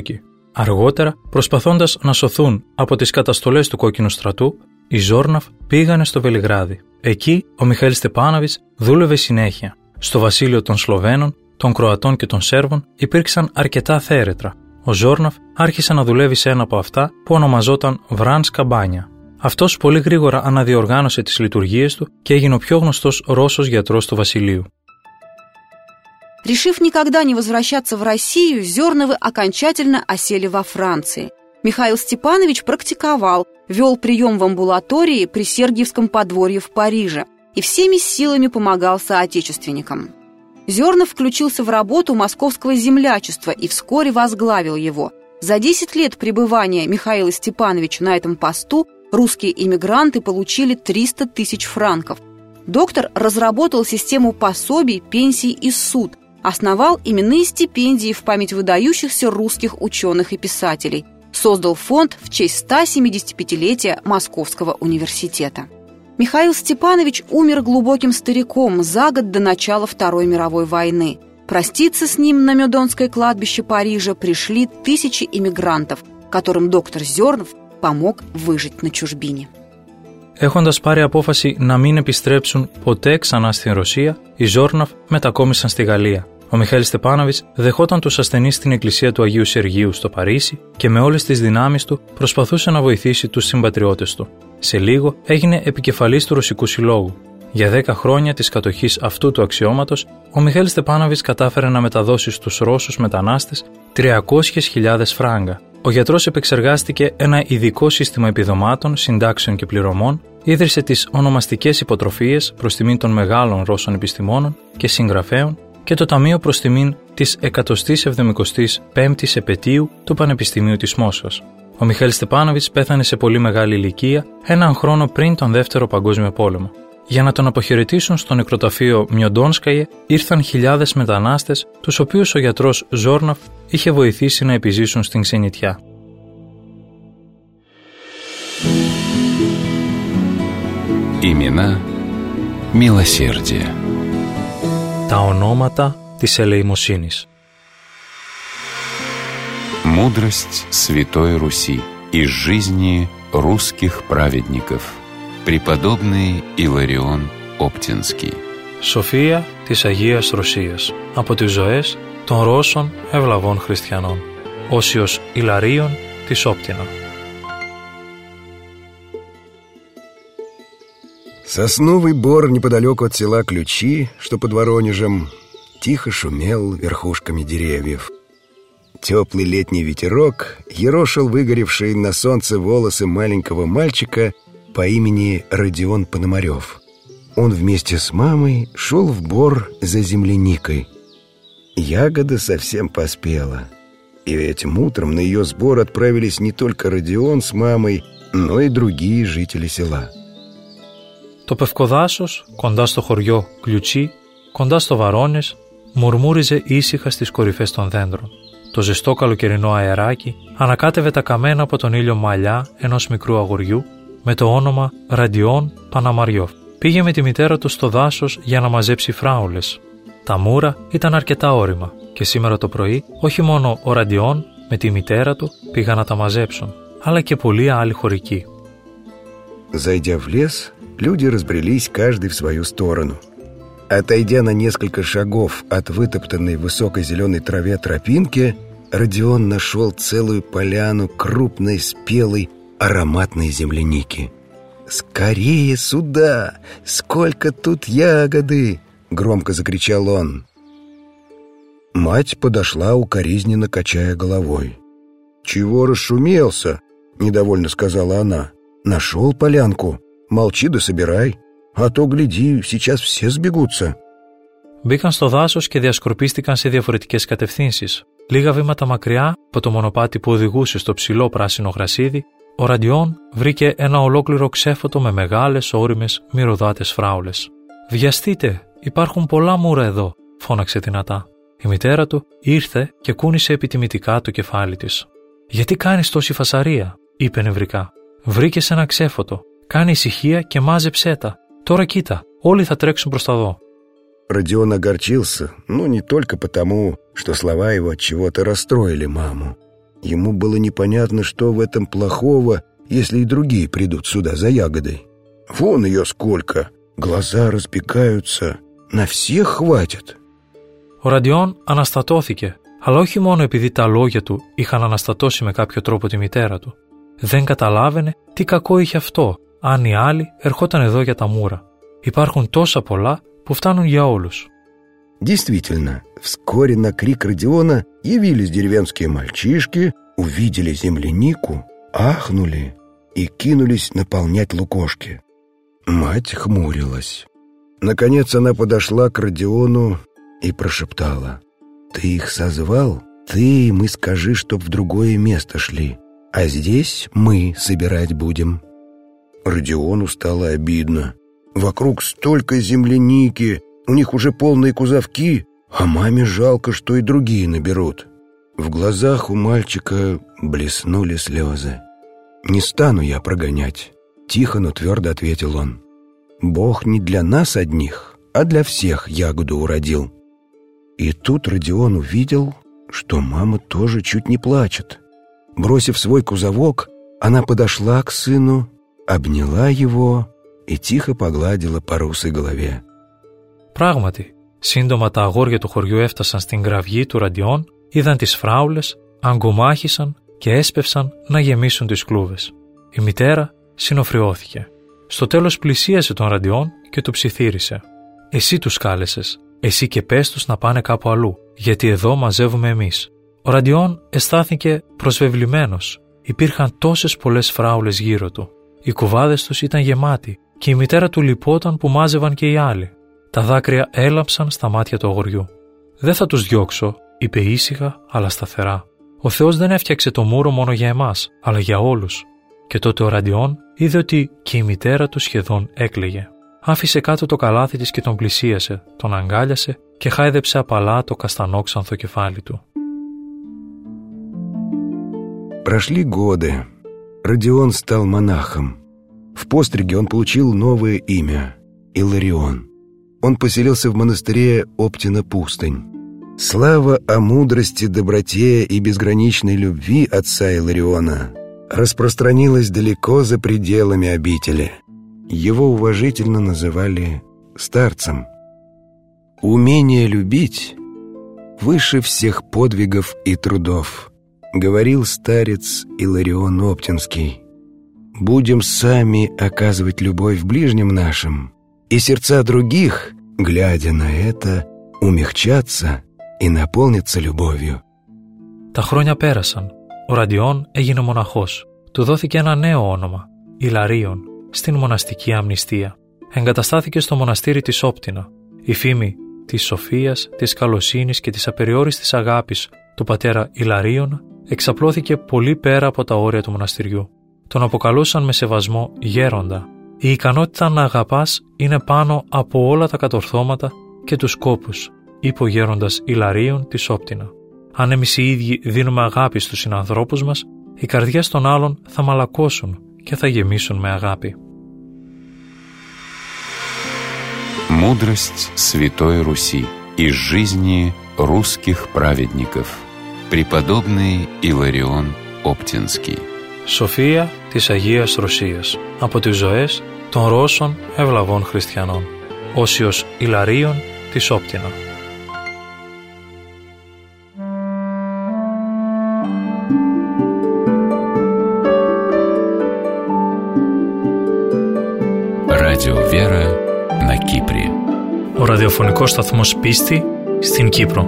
Αργότερα, προσπαθώντας να σωθούν από τις καταστολές του Κόκκινου Στρατού, οι Ζόρναφ πήγανε στο Βελιγράδι. Εκεί, ο Μιχαήλ Στεπάνοβιτς δούλευε συνέχεια. Στο βασίλειο των Σλοβαίνων, των Κροατών και των Σέρβων υπήρξαν αρκετά θέρετρα. Ο Ζόρναφ άρχισε να δουλεύει σε ένα από αυτά που ονομαζόταν Βράνσκα Μπάνια. Αυτός πολύ γρήγορα αναδιοργάνωσε τις λειτουργίες του και έγινε ο πιο γνωστός Ρώσος γιατρός του βασιλείου. Решив никогда не возвращаться в Россию, Зерновы окончательно осели во Франции. Михаил Степанович практиковал, вел прием в амбулатории при Сергиевском подворье в Париже и всеми силами помогал соотечественникам. Зернов включился в работу московского землячества и вскоре возглавил его. За 10 лет пребывания Михаила Степановича на этом посту русские иммигранты получили 300 тысяч франков. Доктор разработал систему пособий, пенсий и суд, основал именные стипендии в память выдающихся русских ученых и писателей, создал фонд в честь 175-летия Московского университета. Михаил Степанович умер глубоким стариком за год до начала Второй мировой войны. Проститься с ним на Мёдонское кладбище Парижа пришли тысячи иммигрантов, которым доктор Зернов помог выжить на чужбине. Έχοντας πάρει απόφαση να μην επιστρέψουν ποτέ ξανά στην Ρωσία, οι Ζόρναφ μετακόμισαν στη Γαλλία. Ο Μιχαήλ Στεπάνοβιτς δεχόταν τους ασθενείς στην εκκλησία του Αγίου Σεργίου στο Παρίσι και με όλες τις δυνάμεις του προσπαθούσε να βοηθήσει τους συμπατριώτες του. Σε λίγο έγινε επικεφαλής του Ρωσικού Συλλόγου. Για 10 χρόνια της κατοχής αυτού του αξιώματος, ο Μιχαήλ Στεπάνοβιτς κατάφερε να μεταδώσει στους Ρώσους μετανάστες 300.000 φράγκα. Ο γιατρός επεξεργάστηκε ένα ειδικό σύστημα επιδομάτων, συντάξεων και πληρωμών, ίδρυσε τις ονομαστικές υποτροφίες προς τιμήν των μεγάλων Ρώσων επιστημόνων και συγγραφέων και το Ταμείο προς τιμήν της 175ης επετείου του Πανεπιστημίου της Μόσχας. Ο Μιχαήλ Στεπάνοβιτς πέθανε σε πολύ μεγάλη ηλικία, έναν χρόνο πριν τον Δεύτερο Παγκόσμιο Πόλεμο. Για να τον αποχαιρετήσουν στο νεκροταφείο Μιοντόνσκαγε ήρθαν χιλιάδες μετανάστες, τους οποίους ο γιατρός Ζόρναφ είχε βοηθήσει να επιζήσουν στην ξενιτιά. Имена μилосердия. Τα ονόματα της ελεημοσύνης. Мудрость Святой Руси из жизни русских праведников. Преподобный Иларион Оптинский. Σοφία της Αγίας Ρωσίας από τις ζωές των Ρώσων ευλαβών χριστιανών. Όσιος Ηλαρίων της Όптина. Сосновый бор неподалеку от села Ключи, что под Воронежем, тихо шумел верхушками деревьев. Теплый летний ветерок ерошил выгоревшие на солнце волосы маленького мальчика по имени Родион Пономарев. Он вместе с мамой шел в бор за земляникой. Ягода совсем поспела, и этим утром на ее сбор отправились не только Родион с мамой, но и другие жители села. Το πευκοδάσος, κοντά στο χωριό Κλουτσί, κοντά στο Βαρόνες, μουρμούριζε ήσυχα στις κορυφές των δέντρων. Το ζεστό καλοκαιρινό αεράκι ανακάτευε τα καμένα από τον ήλιο μαλλιά ενός μικρού αγοριού με το όνομα Ραντιόν Παναμαριόφ. Πήγε με τη μητέρα του στο δάσος για να μαζέψει φράουλες. Τα μούρα ήταν αρκετά όρημα και σήμερα το πρωί όχι μόνο ο Ραντιόν με τη μητέρα του πήγαν να τα μαζέψουν, αλλά και πολλοί άλλοι χωρικοί. Зайдя в лес, люди разбрелись каждый в свою сторону. Отойдя на несколько шагов от вытоптанной высокой зеленой траве тропинки, Родион нашел целую поляну крупной, спелой, ароматной земляники. «Скорее сюда! Сколько тут ягоды!» — громко закричал он. Мать подошла, укоризненно качая головой. «Чего расшумелся?» — недовольно сказала она. «Нашел полянку. Молчи да собирай. А то, гляди, сейчас все сбегутся». Μπήκαν στο δάσος και διασκορπίστηκαν σε διαφορετικές κατευθύνσεις. Λίγα βήματα μακριά από το μονοπάτι που οδηγούσε στο ψηλό πράσινο γρασίδι, ο Ραντιόν βρήκε ένα ολόκληρο ξέφωτο με μεγάλες ώριμες μυρωδάτες φράουλες. «Βιαστείτε, υπάρχουν πολλά μούρα εδώ», φώναξε δυνατά. Η μητέρα του ήρθε και κούνησε επιτιμητικά το κεφάλι της. «Γιατί κάνεις τόση φασαρία», είπε νευρικά. «Βρήκες ένα ξέφωτο. Κάνε ησυχία και μάζεψέ τα. Τώρα κοίτα, όλοι θα τρέξουν προς τα δω». Родион огорчился, но не только потому, что слова его от чего-то расстроили маму. Ему было непонятно, что в этом плохого, если и другие придут сюда за ягодой. Вон ее сколько, глаза разбегаются, на всех хватит. Ο Ραντιόν αναστατώθηκε, αλλά όχι μόνο επειδή τα λόγια του είχαν αναστατώσει με κάποιο τρόπο τη μητέρα του. Δεν καταλάβαινε τι κακό είχε αυτό, αν οι άλλοι ερχόταν εδώ για τα μούρα. Υπάρχουν τόσα πολλά που φτάνουν για όλους. Действительно, вскоре на крик Родиона явились деревенские мальчишки, увидели землянику, ахнули и кинулись наполнять лукошки. Мать хмурилась. Наконец она подошла к Родиону и прошептала: «Ты их созвал? Ты им и скажи, чтоб в другое место шли, а здесь мы собирать будем». Родиону стало обидно. Вокруг столько земляники, у них уже полные кузовки, а маме жалко, что и другие наберут. В глазах у мальчика блеснули слезы. «Не стану я прогонять», — тихо, но твердо ответил он. «Бог не для нас одних, а для всех ягоду уродил». И тут Родион увидел, что мама тоже чуть не плачет. Бросив свой кузовок, она подошла к сыну, обняла его и тихо погладила по русой голове. Πράγματι, σύντομα τα αγόρια του χωριού έφτασαν στην κραυγή του Ραντιόν, είδαν τις φράουλες, αγκομάχησαν και έσπευσαν να γεμίσουν τις κλούβες. Η μητέρα συνοφριώθηκε. Στο τέλος πλησίασε τον Ραντιόν και του ψιθύρισε. «Εσύ τους κάλεσες, εσύ και πες τους να πάνε κάπου αλλού, γιατί εδώ μαζεύουμε εμείς». Ο Ραντιόν αισθάνθηκε προσβεβλημένος. Υπήρχαν τόσες πολλές φράουλες γύρω του. Οι κουβάδες τους ήταν γεμάτοι και η μητέρα του λυπόταν που μάζευαν και οι άλλοι. Τα δάκρυα έλαμψαν στα μάτια του αγοριού. «Δεν θα τους διώξω», είπε ήσυχα αλλά σταθερά. «Ο Θεός δεν έφτιαξε το μούρο μόνο για εμάς, αλλά για όλους». Και τότε ο Ραντιόν είδε ότι και η μητέρα του σχεδόν έκλαιγε. Άφησε κάτω το καλάθι της και τον πλησίασε, τον αγκάλιασε και χάιδεψε απαλά το καστανόξανθο κεφάλι του. Прошли годы. Родион стал монахом. В постриге он получил новое имя – Иларион. Он поселился в монастыре Оптина-Пустынь. Слава о мудрости, доброте и безграничной любви отца Илариона распространилась далеко за пределами обители. Его уважительно называли старцем. «Умение любить выше всех подвигов и трудов», говорил старец Иларион Оптинский. «Будем сами оказывать любовь ближним нашим, и сердца других, глядя на это, умягчаться и наполниться любовью». Τα χρόνια πέρασαν. Ο Ραντιόν έγινε μοναχός. Του δόθηκε ένα νέο όνομα, Ηλαρίων, στην μοναστική αμνηστία. Εγκαταστάθηκε στο μοναστήρι της Όπτινα. Η φήμη της σοφίας, της καλοσύνης και της απεριόριστης αγάπης του πατέρα Ηλαρίωνα εξαπλώθηκε πολύ πέρα από τα όρια του μοναστηριού. Τον αποκαλούσαν με σεβασμό γέροντα. Η ικανότητα να αγαπάς είναι πάνω από όλα τα κατορθώματα και τους κόπους, είπε ο γέροντας Ηλαρίων της Όπτινα. Αν εμείς οι ίδιοι δίνουμε αγάπη στους συνανθρώπους μας, οι καρδιές των άλλων θα μαλακώσουν και θα γεμίσουν με αγάπη. Мудрость Святой Руси из жизни русских праведников. Преподобный Иларион Оптинский. Σοφία της Αγίας Ρωσίας από τις ζωές των Ρώσων ευλαβών χριστιανών. Όσιος Ηλαρίων της Όπτινα. Радио Вера на Κύπρη. Ο ραδιοφωνικός σταθμός Πίστη στην Κύπρο.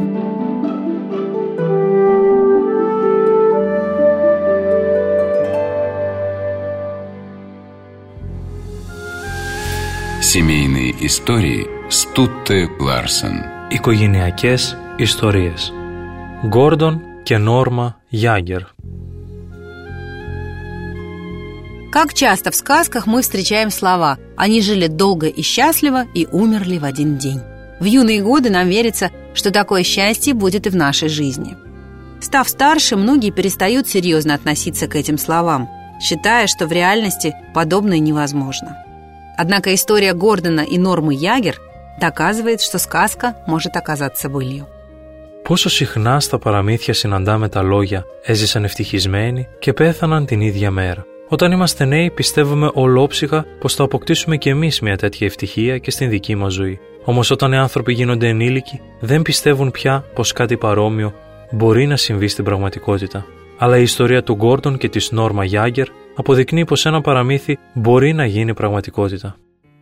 Семейные истории с Тутте Ларсен. Οικογενειακές ιστορίες. Γκόρντον και Νόρμα Ягер. Как часто в сказках мы встречаем слова «они жили долго и счастливо и умерли в один день». В юные годы нам верится, что такое счастье будет и в нашей жизни. Став старше, многие перестают серьезно относиться к этим словам, считая, что в реальности подобное невозможно. Однако история Гордона и Нормы Ягер доказывает, что сказка может оказаться былью. Πόσο συχνά στα παραμύθια συναντάμε τα λόγια «έζησαν ευτυχισμένοι και πέθαναν την ίδια μέρα». Όταν είμαστε νέοι, πιστεύουμε ολόψυχα πως θα αποκτήσουμε κι εμείς μια τέτοια ευτυχία και στην δική μας ζωή. Όμως όταν οι άνθρωποι γίνονται ενήλικοι, δεν πιστεύουν πια πως κάτι παρόμοιο μπορεί να συμβεί στην πραγματικότητα. Αλλά η ιστορία του Γκόρντον και της Νόρμα Γιάγκερ αποδεικνύει πως ένα παραμύθι μπορεί να γίνει πραγματικότητα.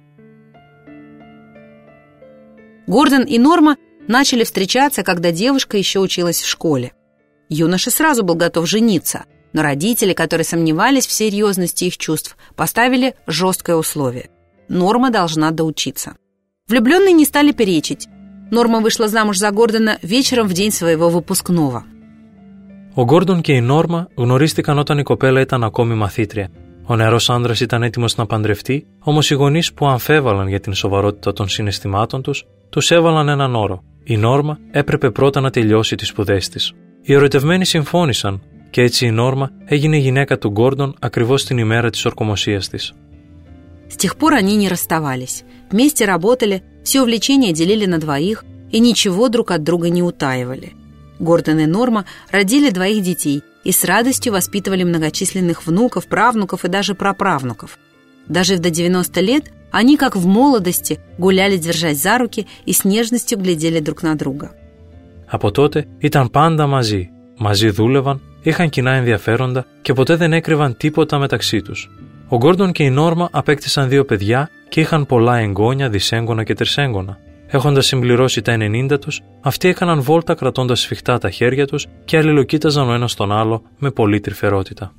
Гордон и Норма начали встречаться, когда девушка еще училась в школе. Юноша сразу был готов жениться, но родители, которые сомневались в серьезности их чувств, поставили жесткое условие. Норма должна доучиться. Влюбленные не стали перечить. Норма вышла замуж за Гордона вечером в день своего выпускного. Ο Γκόρντον και η Νόρμα γνωρίστηκαν όταν η κοπέλα ήταν ακόμη μαθήτρια. Ο νεαρός άντρας ήταν έτοιμος να παντρευτεί, όμως οι γονείς που αμφέβαλαν για την σοβαρότητα των συναισθημάτων τους έβαλαν έναν όρο. Η Νόρμα έπρεπε πρώτα να τελειώσει τις σπουδές της. Οι ερωτευμένοι συμφώνησαν και έτσι η Νόρμα έγινε γυναίκα του Γκόρντον ακριβώς την ημέρα της ορκομοσίας της. С тех пор они не расставались. Вместе работали, все увлечения делили на двоих и ничего друг от друга не утаивали. Гордон и Норма родили 2 детей и с радостью воспитывали многочисленных внуков, правнуков и даже праправнуков. Дожив до 90 лет, они, как в молодости, гуляли, держась за руки и с нежностью глядели друг на друга. Από τότε ήταν πάντα μαζί δούλευαν, είχαν κοινά ενδιαφέροντα και ποτέ δεν έκρυβαν τίποτα μεταξύ τους. Ο Γκόρντον και η Νόρμα απέκτησαν 2 παιδιά και είχαν πολλά εγγόνια, δυσέγγωνα και τρισέγγωνα. Έχοντας συμπληρώσει τα 90 τους, αυτοί έκαναν βόλτα κρατώντας σφιχτά τα χέρια τους και αλληλοκοίταζαν ο ένας τον άλλο με πολλή τρυφερότητα.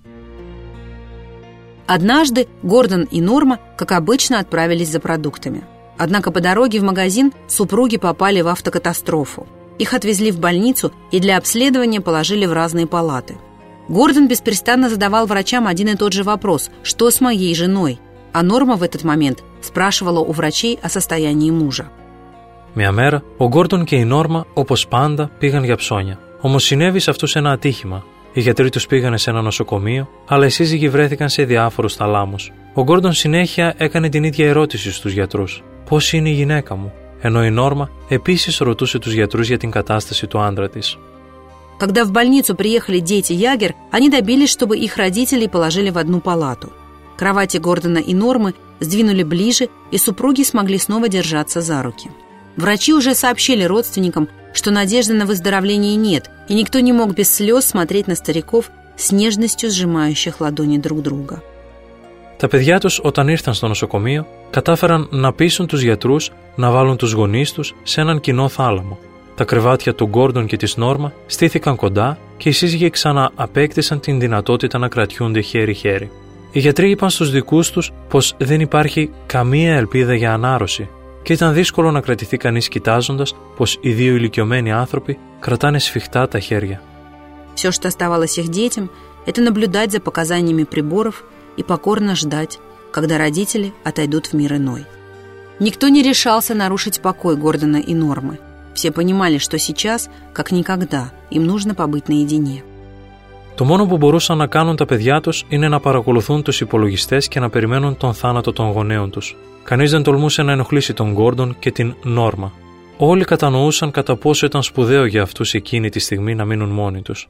Однажды Гордон и Норма, как обычно, отправились за продуктами. Однако по дороге в магазин супруги попали в автокатастрофу. Их отвезли в больницу и для обследования положили в разные палаты. Гордон беспрестанно задавал врачам один и тот же вопрос: «Что с моей женой?» А Норма в этот момент спрашивала у врачей о состоянии мужа. Μια μέρα, ο Γκόρντον και η Νόρμα, όπως πάντα, πήγαν για ψώνια. Όμως συνέβη σε αυτούς ένα ατύχημα. Οι γιατροί τους πήγανε σε ένα νοσοκομείο, αλλά οι σύζυγοι βρέθηκαν σε διάφορους θαλάμους. Ο Γκόρντον συνέχεια έκανε την ίδια ερώτηση στους γιατρούς: «Πώς είναι η γυναίκα μου?» Ενώ η Νόρμα επίσης ρωτούσε τους γιατρούς για την κατάσταση του άντρα της. Когда в больницу приехали дети Ягер, они добились, чтобы их родителей положили в одну палату. Кровати Гордона и Нормы сдвинули ближе, и супруги смогли снова держаться за руки. Врачи уже сообщили родственникам, что надежды на выздоровление нет, и никто не мог без слез смотреть на стариков с нежностью сжимающих ладони друг друга. Τα παιδιά τους, όταν ήρθαν στο νοσοκομείο, κατάφεραν να πείσουν τους γιατρούς να βάλουν τους γονείς τους σε έναν κοινό θάλαμο. Τα κρεβάτια του Γκόρντον και της Νόρμα στήθηκαν κοντά και οι σύζυγοι ξανά απέκτησαν την δυνατότητα να κρατιούνται χέρι-χέρι. Οι γιατροί είπαν στους δικούς τους πως δεν υπάρχει καμία ελπίδα για ανάρρωση και ήταν δύσκολο να κρατηθεί κανείς κοιτάζοντας πως οι 2 ηλικιωμένοι άνθρωποι κρατάνε σφιχτά τα χέρια. Все, что оставалось их детям, это наблюдать за показаниями приборов и покорно ждать, когда родители отойдут в мир иной. Никто не решался нарушить покой Гордона и Нормы. Все понимали, что сейчас, как никогда, им нужно побыть наедине. Το μόνο που μπορούσαν να κάνουν τα παιδιά τους είναι να παρακολουθούν τους υπολογιστές και να περιμένουν τον θάνατο των γονέων τους. Κανείς δεν τολμούσε να ενοχλήσει τον Γκόρντον και την Νόρμα. Όλοι κατανοούσαν κατά πόσο ήταν σπουδαίο για αυτούς εκείνη τη στιγμή να μείνουν μόνοι τους.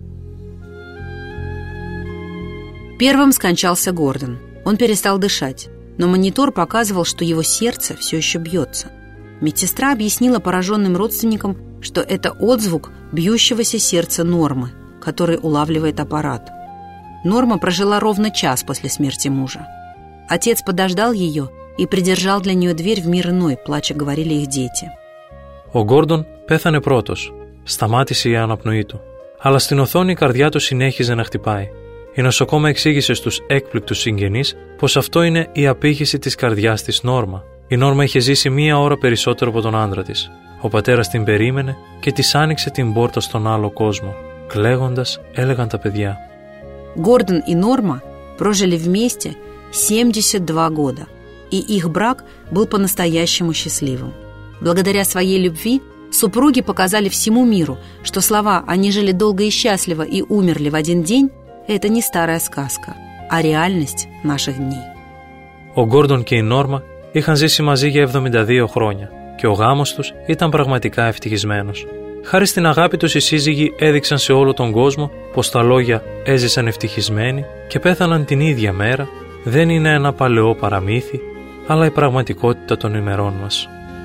Первым скончался Гордон. Он перестал дышать, но монитор показывал, что его сердце все еще бьется. Медсестра объяснила пораженным родственникам, что это отзвук бьющегося сердца Нормы, который улавливает аппарат. Норма прожила ровно час после смерти мужа. Отец подождал ее и придержал для нее дверь в мир иной, плача говорили их дети. Ο Γκόρντον πέθανε πρώτος. Σταμάτησε η αναπνοή του. Αλλά στην οθόνη η καρδιά του συνέχιζε να χτυπάει. Η νοσοκόμα εξήγησε στους έκπληκτους συγγενείς πως αυτό είναι η απήχηση της καρδιάς της Νόρμα. Η Νόρμα είχε ζήσει 1 ώρα περισσότερο από τον άντρα της. Ο πατέρας την περίμενε και της άνοιξε την πόρτα στον άλλο κόσμο. Κλαίγοντας, έλεγαν τα παιδιά. Гордон и Норма прожили вместе 72 года, и их брак был по-настоящему счастливым. Благодаря своей любви супруги показали всему миру, что слова «они жили долго и счастливо и умерли в один день» — это не старая сказка, а реальность наших дней. Ο Γκόρντον και η Νόρμα είχαν ζήσει μαζί για 72 χρόνια και ο γάμος τους ήταν πραγματικά ευτυχισμένος. Χάρη στην αγάπη τους οι σύζυγοι έδειξαν σε όλο τον κόσμο πως τα λόγια «έζησαν ευτυχισμένοι και πέθαναν την ίδια μέρα» δεν είναι ένα παλαιό παραμύθι, αλλά η πραγματικότητα των ημερών μας.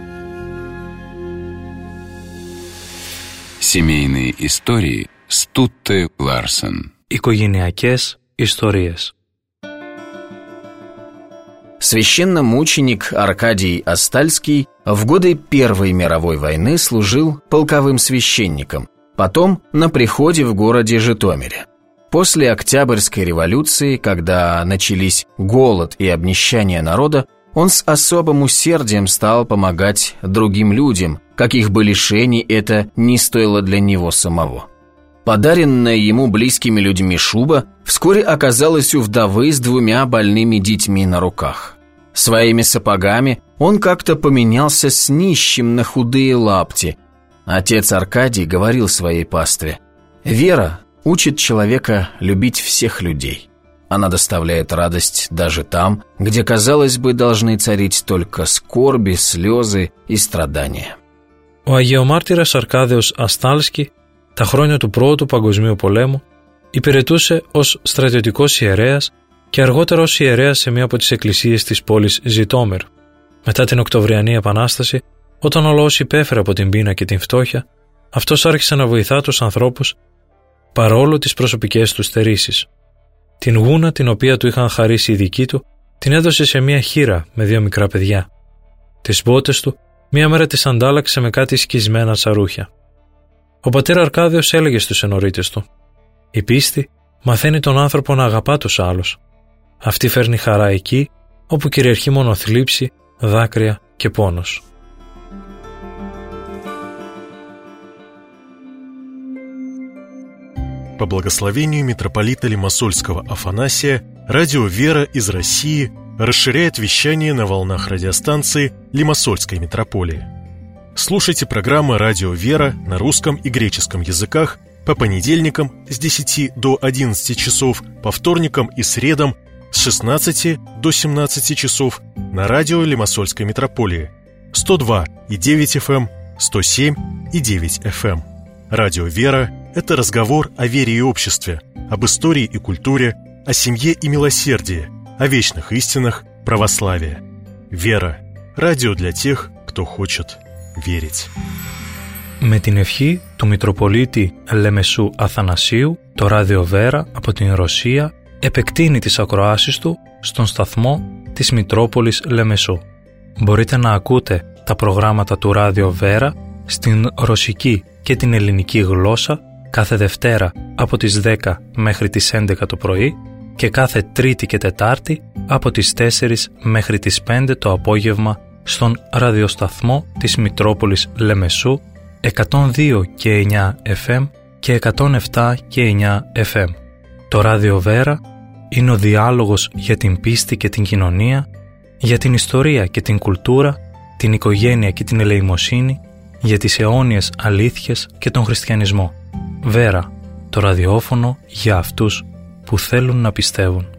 Семейные истории с Тутте Ларсен. Οικογενειακές ιστορίες. Священномученик Аркадий Остальский в годы Первой мировой войны служил полковым священником, потом на приходе в городе Житомире. После Октябрьской революции, когда начались голод и обнищание народа, он с особым усердием стал помогать другим людям, каких бы лишений это ни стоило для него самого. Подаренная ему близкими людьми шуба вскоре оказалась у вдовы с 2 больными детьми на руках. Своими сапогами он как-то поменялся с нищим на худые лапти. Отец Аркадий говорил своей пастве: «Вера учит человека любить всех людей. Она доставляет радость даже там, где, казалось бы, должны царить только скорби, слезы и stradания». Ο Αγιομάρτυρας Αρκάδιος Αστάλσκι, τα χρόνια του Πρώτου Παγκοσμίου Πολέμου, υπηρετούσε ως στρατιωτικός ιερέας και αργότερα ως ιερέας σε μία από τις εκκλησίες της πόλης Ζιτόμιρ. Μετά την Οκτωβριανή Επανάσταση, όταν ο λαός υπέφερε από την πείνα και την φτώχεια, αυτός άρχισε να βοηθά τους ανθρώπους παρόλο τις προσωπικές τους στερήσεις. Την γούνα την οποία του είχαν χαρίσει οι δικοί του, την έδωσε σε μία χήρα με 2 μικρά παιδιά. Τις μπότες του, μία μέρα τις αντάλλαξε με κάτι σκισμένα τσαρούχια. Ο πατέρα Αρκάδιος έλεγε στους ενορίτες του: «Η πίστη μαθαίνει τον άνθρωπο να αγαπά τους άλλους. Αυτή φέρνει χαρά εκεί όπου κυριαρχεί μόνο θλίψη, δάκρυα και πόνος». По благословению митрополита Лимассольского Афанасия, радио «Вера» из России расширяет вещание на волнах радиостанции Лимассольской митрополии. Слушайте программы «Радио «Вера» на русском и греческом языках по понедельникам с 10 до 11 часов, по вторникам и средам с 16 до 17 часов на радио Лимассольской митрополии 102,9 FM, 107,9 FM. Радио «Вера» — это разговор о вере и обществе, об истории и культуре, о семье и милосердии, о вечных истинах православия. «Вера» — радио для тех, кто хочет верить. Με την ευχή του Μητροπολίτη Λεμεσού Αθανασίου, το ράδιο Βέρα από την Ρωσία επεκτείνει τις ακροάσεις του στον σταθμό της Μητρόπολης Λεμεσού. Μπορείτε να ακούτε τα προγράμματα του ράδιο Βέρα στην ρωσική και την ελληνική γλώσσα κάθε Δευτέρα από τις 10 μέχρι τις 11 το πρωί και κάθε Τρίτη και Τετάρτη από τις 4 μέχρι τις 5 το απόγευμα στον ραδιοσταθμό της Μητρόπολης Λεμεσού 102 και 9 FM και 107 και 9 FM. Το ράδιο Βέρα είναι ο διάλογος για την πίστη και την κοινωνία, για την ιστορία και την κουλτούρα, την οικογένεια και την ελεημοσύνη, για τις αιώνιες αλήθειες και τον χριστιανισμό. Βέρα, το ραδιόφωνο για αυτούς που θέλουν να πιστεύουν.